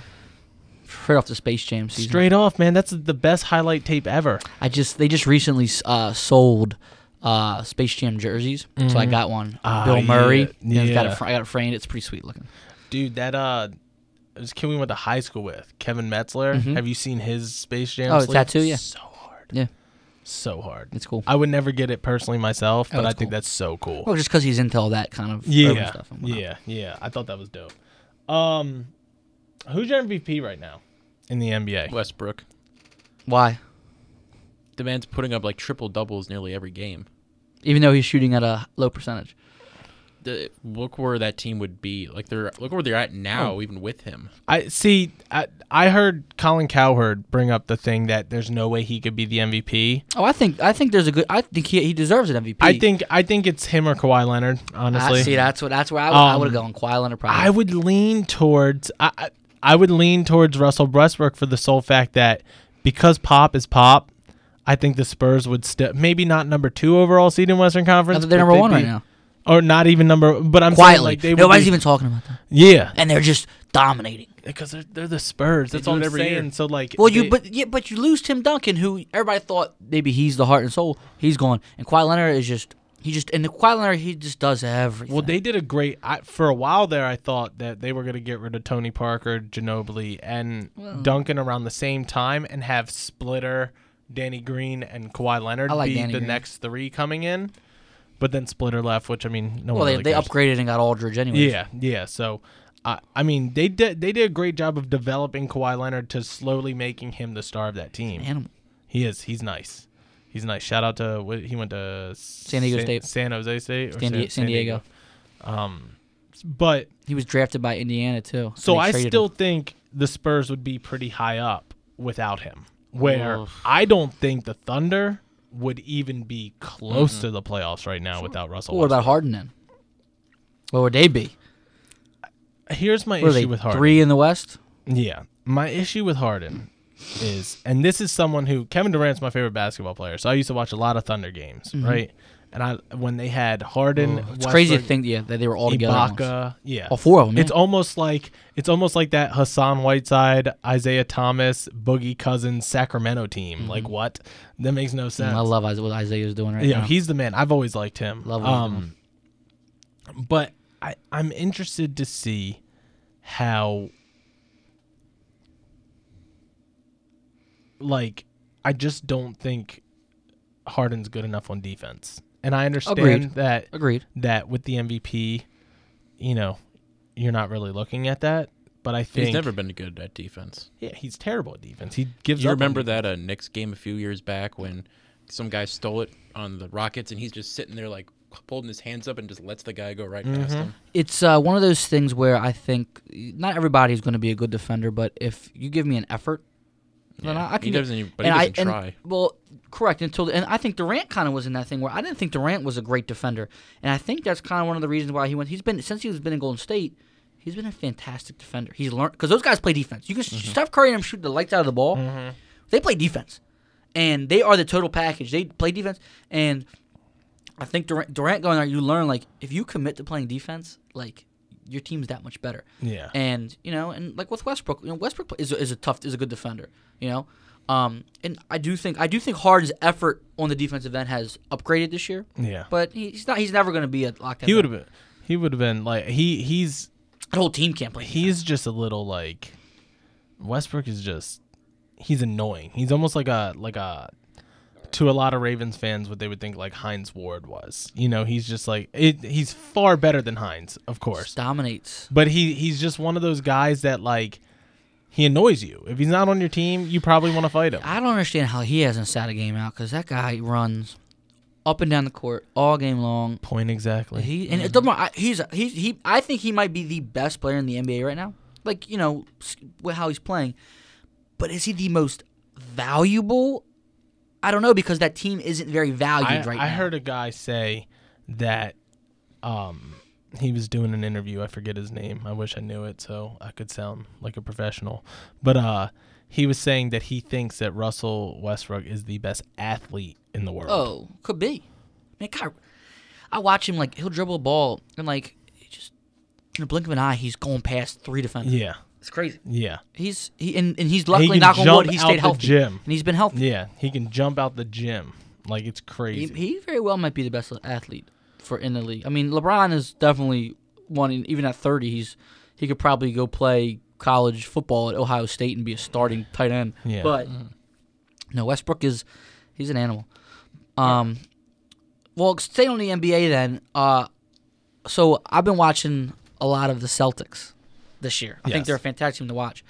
Straight off the Space Jam season. Straight off, man. That's the best highlight tape ever. I just they just recently uh, sold uh, Space Jam jerseys, so I Mhm. got one. Ah, Bill Murray. yeah, Yeah, got yeah. it. Fr- I got it framed. It's pretty sweet looking. Dude, that uh, it was kid we went to high school with, Kevin Metzler. Mhm. Have you seen his Space Jam? Oh, sleeve? tattoo, yeah. So hard. Yeah. So hard. It's cool. I would never get it personally myself, Oh, but I it's think cool. that's so cool. Well, just because he's into all that kind of urban Yeah, stuff. and whatnot. yeah, yeah. I thought that was dope. Um, who's your M V P right now in the N B A? Westbrook. Why? The man's putting up like triple doubles nearly every game. Even though he's shooting at a low percentage. The, look where that team would be. Like they're look where they're at now, Oh. even with him. I see. I, I heard Colin Cowherd bring up the thing that there's no way he could be the M V P. Oh, I think I think there's a good. I think he he deserves an M V P. I think I think it's him or Kawhi Leonard. Honestly, I see. That's what. That's where I, would I Um, would have gone. Kawhi Leonard probably. I would lean towards I, I I would lean towards Russell Westbrook for the sole fact that because Pop is Pop, I think the Spurs would still maybe not number two overall seed in Western Conference. they're but number they'd one be- right now. or not even number. But I'm saying Quietly, like they would nobody's be- even talking about that, yeah and they're just dominating. because they're, they're the Spurs. That's do all it I'm every saying. year. So like, Well, you they- but yeah, but you lose Tim Duncan, who everybody thought maybe he's the heart and soul. He's gone, and Kawhi Leonard is just he just and the Kawhi Leonard he just does everything. Well, they did a great. I, for a while there, I thought that they were going to get rid of Tony Parker, Ginobili, and Well- Duncan around the same time, and have Splitter, Danny Green, and Kawhi Leonard I like be Danny the Green. next three coming in. But then Splitter left, which I mean, no well, one they really they cares. upgraded and got Aldridge anyway. Yeah, yeah. So, I I mean, they did they did a great job of developing Kawhi Leonard to slowly making him the star of that team. Animal. He is. He's nice. He's nice. Shout out to what he went to San Diego State. San Jose State, or San, Di- San Diego. Um, but He was drafted by Indiana too. so and they I traded still him. think the Spurs would be pretty high up without him. Where Oof. I don't think the Thunder would even be close to the playoffs right now without Russell. What about Westbrook. Harden then? What would they be? Here's my What are issue they, with Harden. three in the West? Yeah, my issue with Harden is, and this is someone who Kevin Durant's my favorite basketball player, so I used to watch a lot of Thunder games, right? And I when they had Harden, Mm-hmm. It's crazy to Westbrook, think yeah that they were all together. at once. Ibaka, yeah, All four of them. It's yeah. almost like it's almost like that Hassan Whiteside, Isaiah Thomas, Boogie Cousins Sacramento team. Like what? That makes no sense. Mm, I love Isaiah, what Isaiah's doing right Yeah, now. he's the man. I've always liked him. Love what he's um, but I I'm interested to see how like I just don't think Harden's good enough on defense. And I understand Agreed. that Agreed. that with the M V P, you know, you're not really looking at that. But I think He's never been good at defense. Yeah, he's terrible at defense. He gives. You up on remember defense. that uh, Knicks game a few years back when some guy stole it on the Rockets and he's just sitting there like holding his hands up and just lets the guy go right past Mm-hmm. him. It's uh, one of those things where I think not everybody's going to be a good defender, but if you give me an effort, then Yeah. I, I can. he doesn't even, but he and I- doesn't and- try. Well, correct. Until and I think Durant kind of was in that thing where I didn't think Durant was a great defender, and I think that's kind of one of the reasons why he went. He's been since he's been in Golden State. He's been a fantastic defender. He's learned because those guys play defense. You can Mm-hmm. Steph Curry and them shoot the lights out of the ball. They play defense, and they are the total package. They play defense, and I think Durant, Durant going there, you learn like if you commit to playing defense, like your team's that much better. Yeah. And you know, and like with Westbrook, you know, Westbrook is a, is a tough, is a good defender. You know, um, and I do think I do think Harden's effort on the defensive end has upgraded this year. Yeah. But he, he's not. He's never going to be a lockdown. He would have been. He would have been like he. He's. The whole team can't play. He's just a little like. Westbrook is just. He's annoying. He's almost like a like a. To a lot of Ravens fans, what they would think like Hines Ward was. You know, he's just like it. He's far better than Hines, of course. Dominates. But he he's just one of those guys that like. He annoys you. If he's not on your team, you probably want to fight him. I don't understand how he hasn't sat a game out because that guy runs up and down the court all game long. Point exactly. He and it doesn't matter, I- he's he's he. I think he might be the best player in the N B A right now. Like you know s- with how he's playing, but is he the most valuable? I don't know because that team isn't very valued I, right I now. heard a guy say that um, he was doing an interview. I forget his name. I wish I knew it so I could sound like a professional. But uh, he was saying that he thinks that Russell Westbrook is the best athlete in the world. Oh, could be. Man, God, I watch him like he'll dribble a ball and like he just in the blink of an eye he's going past three defenders. Yeah, It's crazy. yeah, He's he and, and he's luckily can knock on jump wood he out stayed the healthy gym. and he's been healthy. yeah. He can jump out the gym like it's He, crazy. he very well might be the best athlete for in the league. I mean, LeBron is definitely one. in- Even at thirty, he's he could probably go play college football at Ohio State and be a starting tight end. Yeah. But no, Westbrook is he's an animal. Um, well, staying on the N B A then. Uh, so I've been watching a lot of the Celtics this year. I think Yes. they're a fantastic team to watch.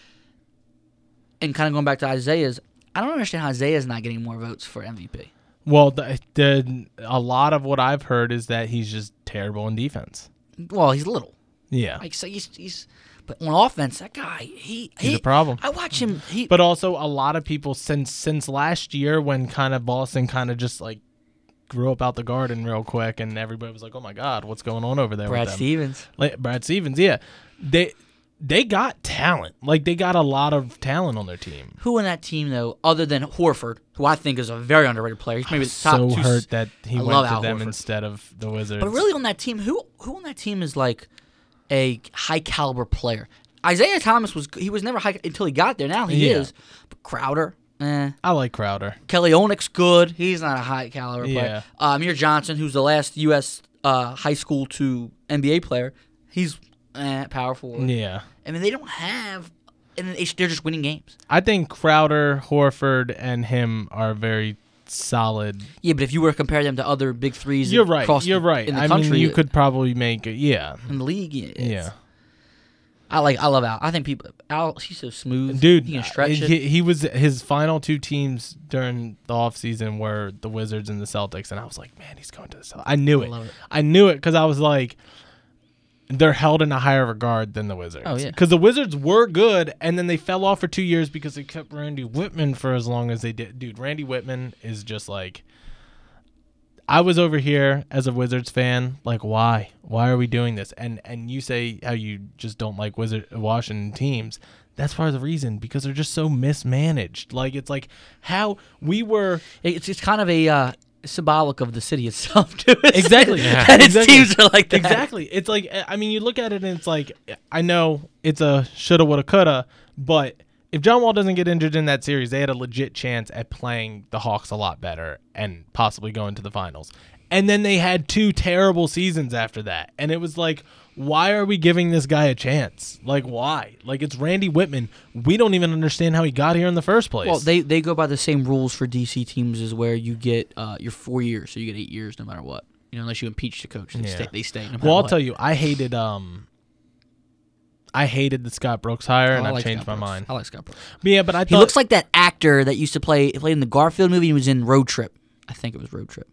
And kind of going back to Isaiah's, I don't understand how Isaiah's not getting more votes for M V P. Well, the, the a lot of what I've heard is that he's just terrible in defense. Well, he's little. Yeah, Like so he's he's, but on offense, that guy he he's he, a problem. I watch him. He But also, a lot of people since since last year, when kind of Boston kind of just like grew up out the garden real quick, and everybody was like, "Oh my God, what's going on over there?" Brad with them? Stevens. Like, Brad Stevens, yeah, they they got talent. Like they got a lot of talent on their team. Who in that team though, other than Horford, who I think is a very underrated player. He's maybe the top So two. hurt that he I went love to Al them Horford. instead of the Wizards. But really on that team, who who on that team is like a high caliber player? Isaiah Thomas was he was never high until he got there. Now he Yeah. is. But Crowder, eh. I like Crowder. Kelly Olynyk's good. He's not a high caliber player. Yeah. Uh, Amir Johnson, who's the last U S uh, high school to N B A player, he's eh, power forward. Yeah, I mean, they don't have, and they- they're just winning games. I think Crowder, Horford, and him are very solid. Yeah, but if you were to compare them to other big threes, You're right. across You're the- right. in the I country, mean, you could probably make it. Yeah, in the league. Yeah, it's- yeah. I like. I love Al. I think people. Al, he's so smooth, Dude, He can stretch he, it. he was his final two teams during the offseason were the Wizards and the Celtics, and I was like, man, he's going to the Celtics. I knew I it. love it. I knew it because I was like, they're held in a higher regard than the Wizards. Oh, yeah. Because the Wizards were good, and then they fell off for two years because they kept Randy Whitman for as long as they did. Dude, Randy Whitman is just like, I was over here as a Wizards fan, like, why? Why are we doing this? And and you say how you just don't like Wizard Washington teams. That's part of the reason, because they're just so mismanaged. Like, it's like how we were. It's it's kind of a uh, symbolic of the city itself, too. Exactly. Yeah. And its Exactly. teams are like that. Exactly. It's like, I mean, you look at it and it's like, I know it's a shoulda, woulda, coulda, but if John Wall doesn't get injured in that series, they had a legit chance at playing the Hawks a lot better and possibly going to the finals. And then they had two terrible seasons after that. And it was like, why are we giving this guy a chance? Like, why? Like, it's Randy Whitman. We don't even understand how he got here in the first place. Well, they, they go by the same rules for D C teams as where you get uh, your four years, so you get eight years no matter what. You know, unless you impeach the coach, they Yeah. stay. They stay no matter well, I'll what. tell you, I hated um, I hated the Scott Brooks hire, Oh, and I I've like changed Scott my Brooks. mind. I like Scott Brooks. But yeah, but I He thought looks like that actor that used to play played in the Garfield movie. He was in Road Trip. I think it was Road Trip.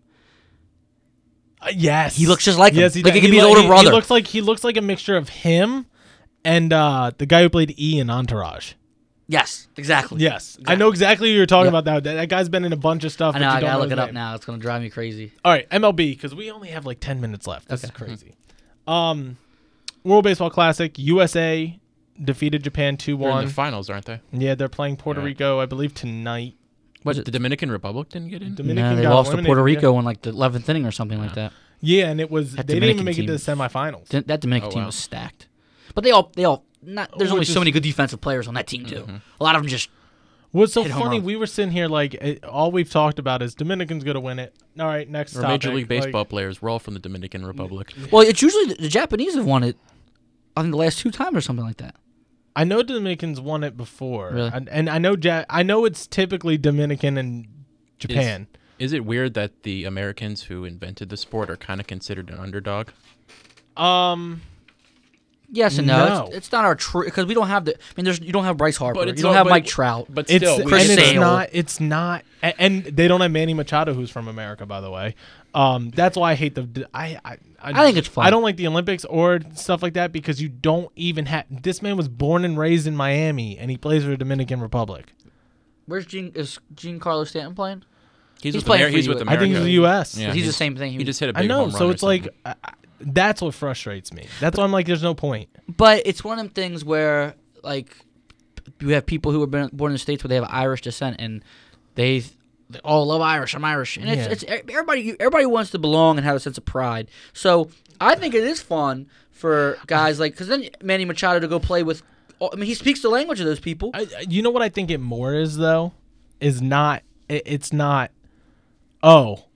uh, yes, He looks just like him. yes, he Like does. he could He be his lo- older he- brother. He looks like he looks like a mixture of him and uh, the guy who played E in Entourage. Yes, exactly. Yes, I know exactly who you're talking Yep. about. That that guy's been in a bunch of stuff. I know. but you I don't gotta know look his it up name. now. It's gonna drive me crazy. All right, M L B, because we only have like ten minutes left. This Okay. is crazy. Um, World Baseball Classic, U S A defeated Japan two They're in one. the finals, aren't they? Yeah, they're playing Puerto Yeah. Rico, I believe, tonight. Was The it? Dominican Republic didn't get in? Dominican No, they got lost to eliminated, Puerto yeah. Rico in like the eleventh inning or something like that. Yeah, and it was That they didn't even Dominican make it to the team. semifinals. Th- That Dominican Oh, team wow. was stacked, but they all they all not. There's only Which so is- many good defensive players on that team too. Mm-hmm. A lot of them just. What's so Hit home funny? runs. We were sitting here like it, all we've talked about is Dominican's gonna win it. All right, next Or topic. Major League Baseball Like, players. We're all from the Dominican Republic. Well, it's usually the, the Japanese have won it. I think the last two times or something like that. I know Dominicans won it before, Really? and, and I know ja- I know it's typically Dominican and Japan. Is it weird that the Americans who invented the sport are kind of considered an underdog? Um, Yes and no. No. It's, it's not our true because we don't have the. I mean, there's you don't have Bryce Harper. But it's You don't all- have but- Mike Trout. But it's still, and we Chris it's Sale. not. It's not, and, and they don't have Manny Machado, who's from America, by the way. Um, that's why I hate the. I I, I think it's fun. I don't like the Olympics or stuff like that because you don't even have. This man was born and raised in Miami, and he plays for the Dominican Republic. Where's Gene? Is Giancarlo Stanton playing? he's, he's with, playing Amer- for he's you. with I America. I think he's the U S. Yeah, he's, the same thing. He, He was- just hit a I big know. home run So or it's like something. I, I- that's what frustrates me. That's why I'm like, there's no point. But it's one of them things where like you have people who were born born in the States where they have Irish descent and they, they all love Irish. I'm Irish, and it's, Yeah. it's everybody. Everybody wants to belong and have a sense of pride. So I think it is fun for guys like because then Manny Machado to go play with. I mean, he speaks the language of those people. I, I- you know what I think it more is though, is not. It, it's not. Oh.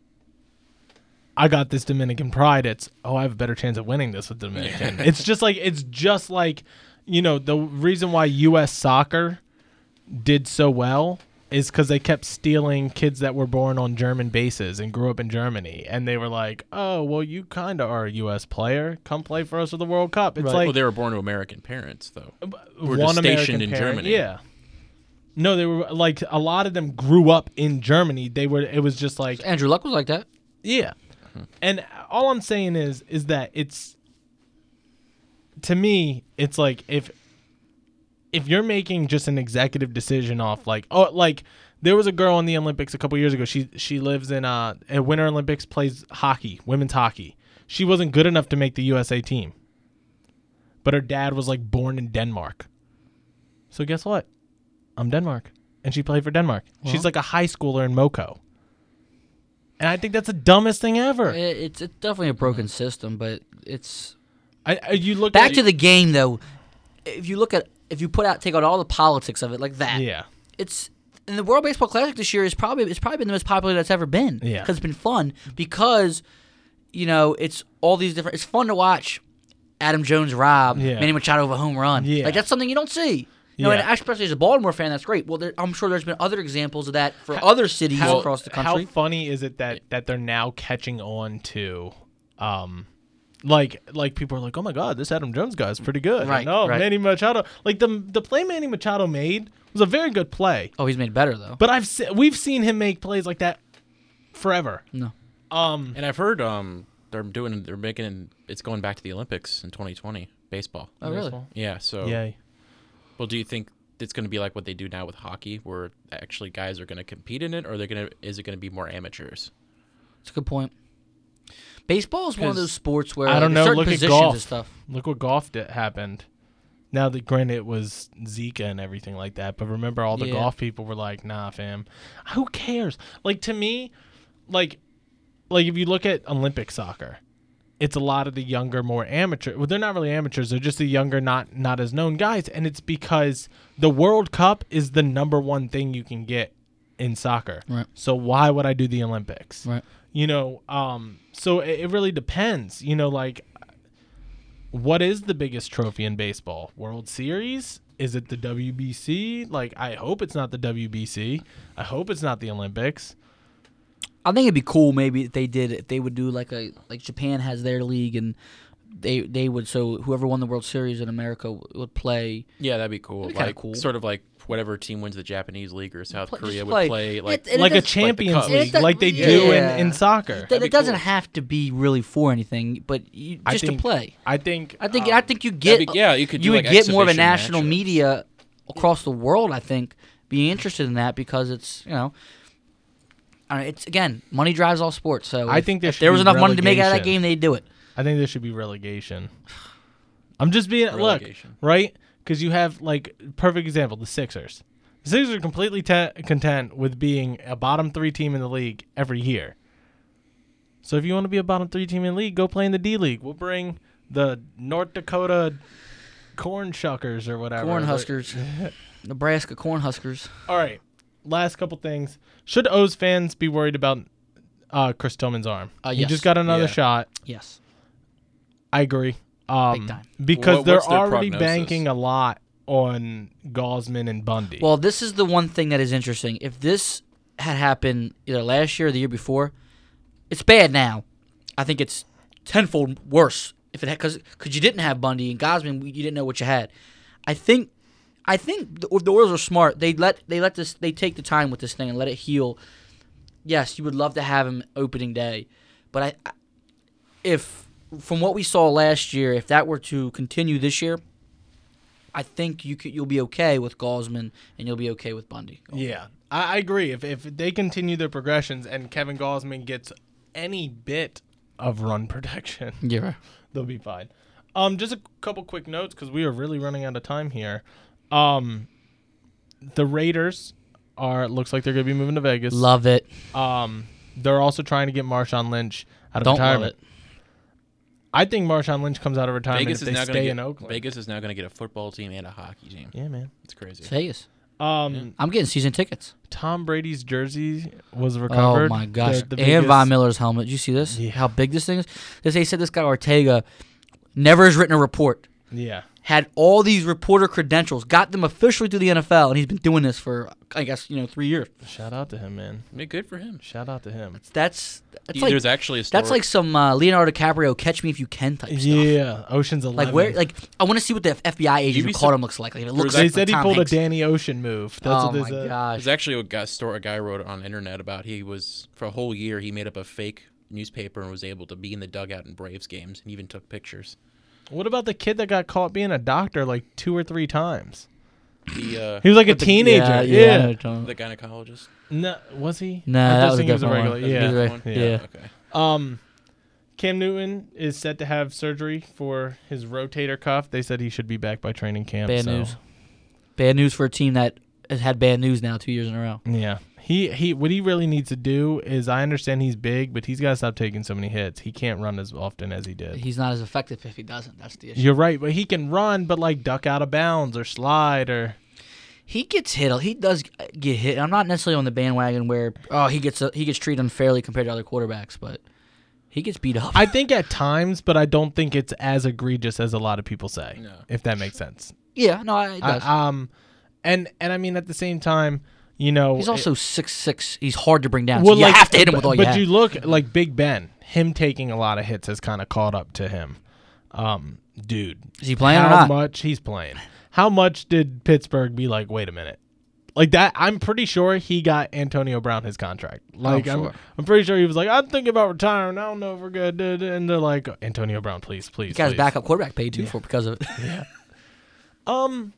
I got this Dominican pride. It's oh, I have a better chance of winning this with Dominican. It's just like it's just like, you know, the reason why U S soccer did so well is because they kept stealing kids that were born on German bases and grew up in Germany, and they were like, oh, well, you kind of are a U S player. Come play for us for the World Cup. It's Right. like well, they were born to American parents, though. were one just stationed American in parent. Germany. Yeah. No, they were like a lot of them grew up in Germany. They were. It was just like Andrew Luck was like that. yeah. And all I'm saying is is that it's to me it's like if if you're making just an executive decision off like oh like there was a girl in the Olympics a couple years ago. She she lives in uh at Winter Olympics, plays hockey, women's hockey. She wasn't good enough to make the U S A team. But her dad was like born in Denmark. So guess what? I'm Denmark. And she played for Denmark. Well. She's like a high schooler in Moco. And I think that's the dumbest thing ever. It, it's it's definitely a broken system, but it's I, I you look back at to the game though. If you look at if you put out take out all the politics of it like that, yeah. it's and the World Baseball Classic this year is probably it's probably been the most popular that's ever been. Yeah. because it's been fun because you know it's all these different. It's fun to watch Adam Jones rob Yeah. Manny Machado of a home run. Yeah. Like that's something you don't see. You know, Yeah. and especially as a Baltimore fan, that's great. Well, there, I'm sure there's been other examples of that for other cities How- across the country. How funny is it that that they're now catching on to, um, like like people are like, oh my god, this Adam Jones guy is pretty good. Right, No, right. Manny Machado, like the the play Manny Machado made was a very good play. Oh, he's made better though. But I've se- we've seen him make plays like that forever. No. Um, And I've heard um they're doing they're making it's going back to the Olympics in twenty twenty baseball. Oh, really? Yeah. So yay. well, do you think it's going to be like what they do now with hockey, where actually guys are going to compete in it, or they're going to is it going to be more amateurs? That's a good point. Baseball is one of 'Cause those sports where I don't like, know. certain Look at positions golf. and stuff. Look what golf did, happened. Now that granted it was Zika and everything like that, but remember all the Yeah. golf people were like, "Nah, fam, who cares?" Like to me, like, like if you look at Olympic soccer, it's a lot of the younger, more amateur. Well, they're not really amateurs; they're just the younger, not not as known guys, and it's because the World Cup is the number one thing you can get in soccer. Right. So why would I do the Olympics? Right. You know, um, so it, it really depends. You know, like what is the biggest trophy in baseball? World Series? Is it the W B C? Like, I hope it's not the W B C. I hope it's not the Olympics. I think it'd be cool maybe if they did if they would do like a like Japan has their league and they they would so whoever won the World Series in America would play. Yeah, that'd be cool. That'd be kinda like cool. sort of like whatever team wins the Japanese league or South Play- Korea just would play. play like It- it Like a does- Champions Cubs. League, It- like they yeah. do in, in soccer. It, That'd be it doesn't cool. have to be really for anything, but you, I just think- to play. I think. I think um, I think you get That'd be- yeah, you could you do, would like, get more of a exhibition national matchups. media across the world. I think being interested in that because it's you know. I don't know, it's again money drives all sports. So I if, think there if should there was be enough money to make out of that relegation. game, they'd do it. I think there should be relegation. I'm just being Relegation. look right because you have like perfect example the Sixers. The Sixers are completely te- content with being a bottom three team in the league every year. So if you want to be a bottom three team in the league, go play in the D League. We'll bring the North Dakota Corn Shuckers or whatever. Corn Huskers, Nebraska Corn Huskers. All right, last couple things. Should O's fans be worried about uh, Chris Tillman's arm? Uh, He yes. just got another Yeah. shot. Yes, I agree. Um, Big time. Because What- they're what's their already prognosis? banking a lot on Gosman and Bundy. Well, this is the one thing that is interesting. If this had happened either last year or the year before, it's bad now. I think it's tenfold worse if it because because you didn't have Bundy and Gosman, you didn't know what you had. I think I think the, if the Orioles are smart, they let they let this they take the time with this thing and let it heal. Yes, you would love to have him opening day, but I, I if from what we saw last year, if that were to continue this year, I think you could you'll be okay with Gosman and you'll be okay with Bundy. yeah, I, I agree. If if they continue their progressions and Kevin Gosman gets any bit of run protection, Yeah. they'll be fine. Um, just a couple quick notes because we are really running out of time here. Um, the Raiders are looks like they're going to be moving to Vegas. Love it. Um, they're also trying to get Marshawn Lynch out of Don't love retirement. it. I think Marshawn Lynch comes out of retirement Vegas if is they now going to stay get in Oakland. Vegas is now going to get a football team and a hockey team. Yeah, man. It's crazy. It's Vegas. Um, I'm getting season tickets. Tom Brady's jersey was recovered. Oh my gosh! The- the and biggest- Von Miller's helmet. Did you see this? Yeah. How big this thing is? They they said this guy Ortega never has written a report. Yeah. Had all these reporter credentials, got them officially to the N F L, and he's been doing this for I guess you know three years. Shout out to him, man. I mean, good for him. Shout out to him. That's that's He- like There's actually a story. that's like some uh, Leonardo DiCaprio Catch Me If You Can type stuff. Yeah, Ocean's Eleven. Like where? Like I want to see what the F B I agent You'd who be caught sur- him looks like. Like if it looks they like said he Tom pulled Hanks. a Danny Ocean move. That's oh what they my said. gosh! There's actually a guy, story, a guy wrote on the internet about he was for a whole year he made up a fake newspaper and was able to be in the dugout in Braves games and even took pictures. What about the kid that got caught being a doctor like two or three times? The uh, He was like a But the- teenager. Yeah, Yeah. yeah. I know what you're talking the about. gynecologist. No, was he? Nah, I that just was a think he different one. regular. That was a Yeah. different one. Yeah. Yeah. Okay. Um, Cam Newton is set to have surgery for his rotator cuff. They said he should be back by training camp. Bad so- news. Bad news for a team that has had bad news now two years in a row. Yeah. He he. What he really needs to do is, I understand he's big, but he's got to stop taking so many hits. He can't run as often as he did. He's not as effective if he doesn't. That's the issue. You're right, but he can run, but like duck out of bounds or slide or. He gets hit. He does get hit. I'm not necessarily on the bandwagon where oh he gets he gets treated unfairly compared to other quarterbacks, but he gets beat up. I think at times, but I don't think it's as egregious as a lot of people say. No. If that makes sense. yeah, no, it does. I, um, and and I mean at the same time, you know, He's also six six. He's hard to bring down. well, so you like, have to hit him but, with all you But have. you look like Big Ben. Him taking a lot of hits has kind of caught up to him. Um, dude, Is he playing how or not? much he's playing? How much did Pittsburgh be like? Wait a minute. Like that, I'm pretty sure he got Antonio Brown his contract. Like Oh, I'm, sure. I'm pretty sure he was like, I'm thinking about retiring. I don't know if we're good. And they're like, Antonio Brown, please, please, He got his please. backup quarterback paid too for because of it. Yeah. Um.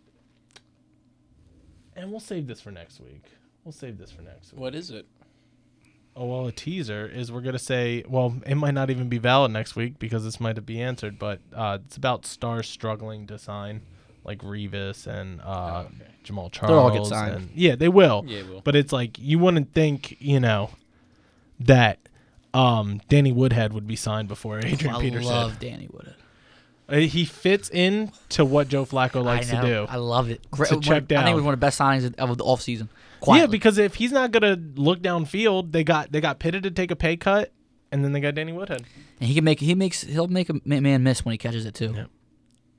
And we'll save this for next week. We'll save this for next week. What is it? Oh well, a teaser is we're gonna say. Well, it might not even be valid next week because this might be answered. But uh, it's about stars struggling to sign, like Revis and uh, Oh, okay. Jamal Charles. They'll all get signed. And, yeah, they will. Yeah, well. But it's like you wouldn't think, you know, that um, Danny Woodhead would be signed before Adrian I Peterson. love Danny Woodhead. Uh, he fits in to what Joe Flacco likes I know. to do. I love it. Great. To one- check I think down. it was one of the best signings of the offseason. Yeah, Quietly. because if he's not gonna look downfield, they got they got Pitted to take a pay cut, and then they got Danny Woodhead. and he can make he makes he'll make a ma- man miss when he catches it too. Yeah.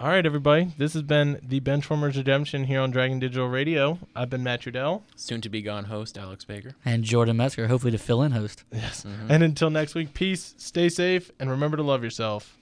All right, everybody. This has been the Benchwarmers Redemption here on Dragon Digital Radio. I've been Matt Trudell. Soon to be gone host Alex Baker. And Jordan Metzger, hopefully the fill-in host. Yes. Mhm. And until next week, peace, stay safe, and remember to love yourself.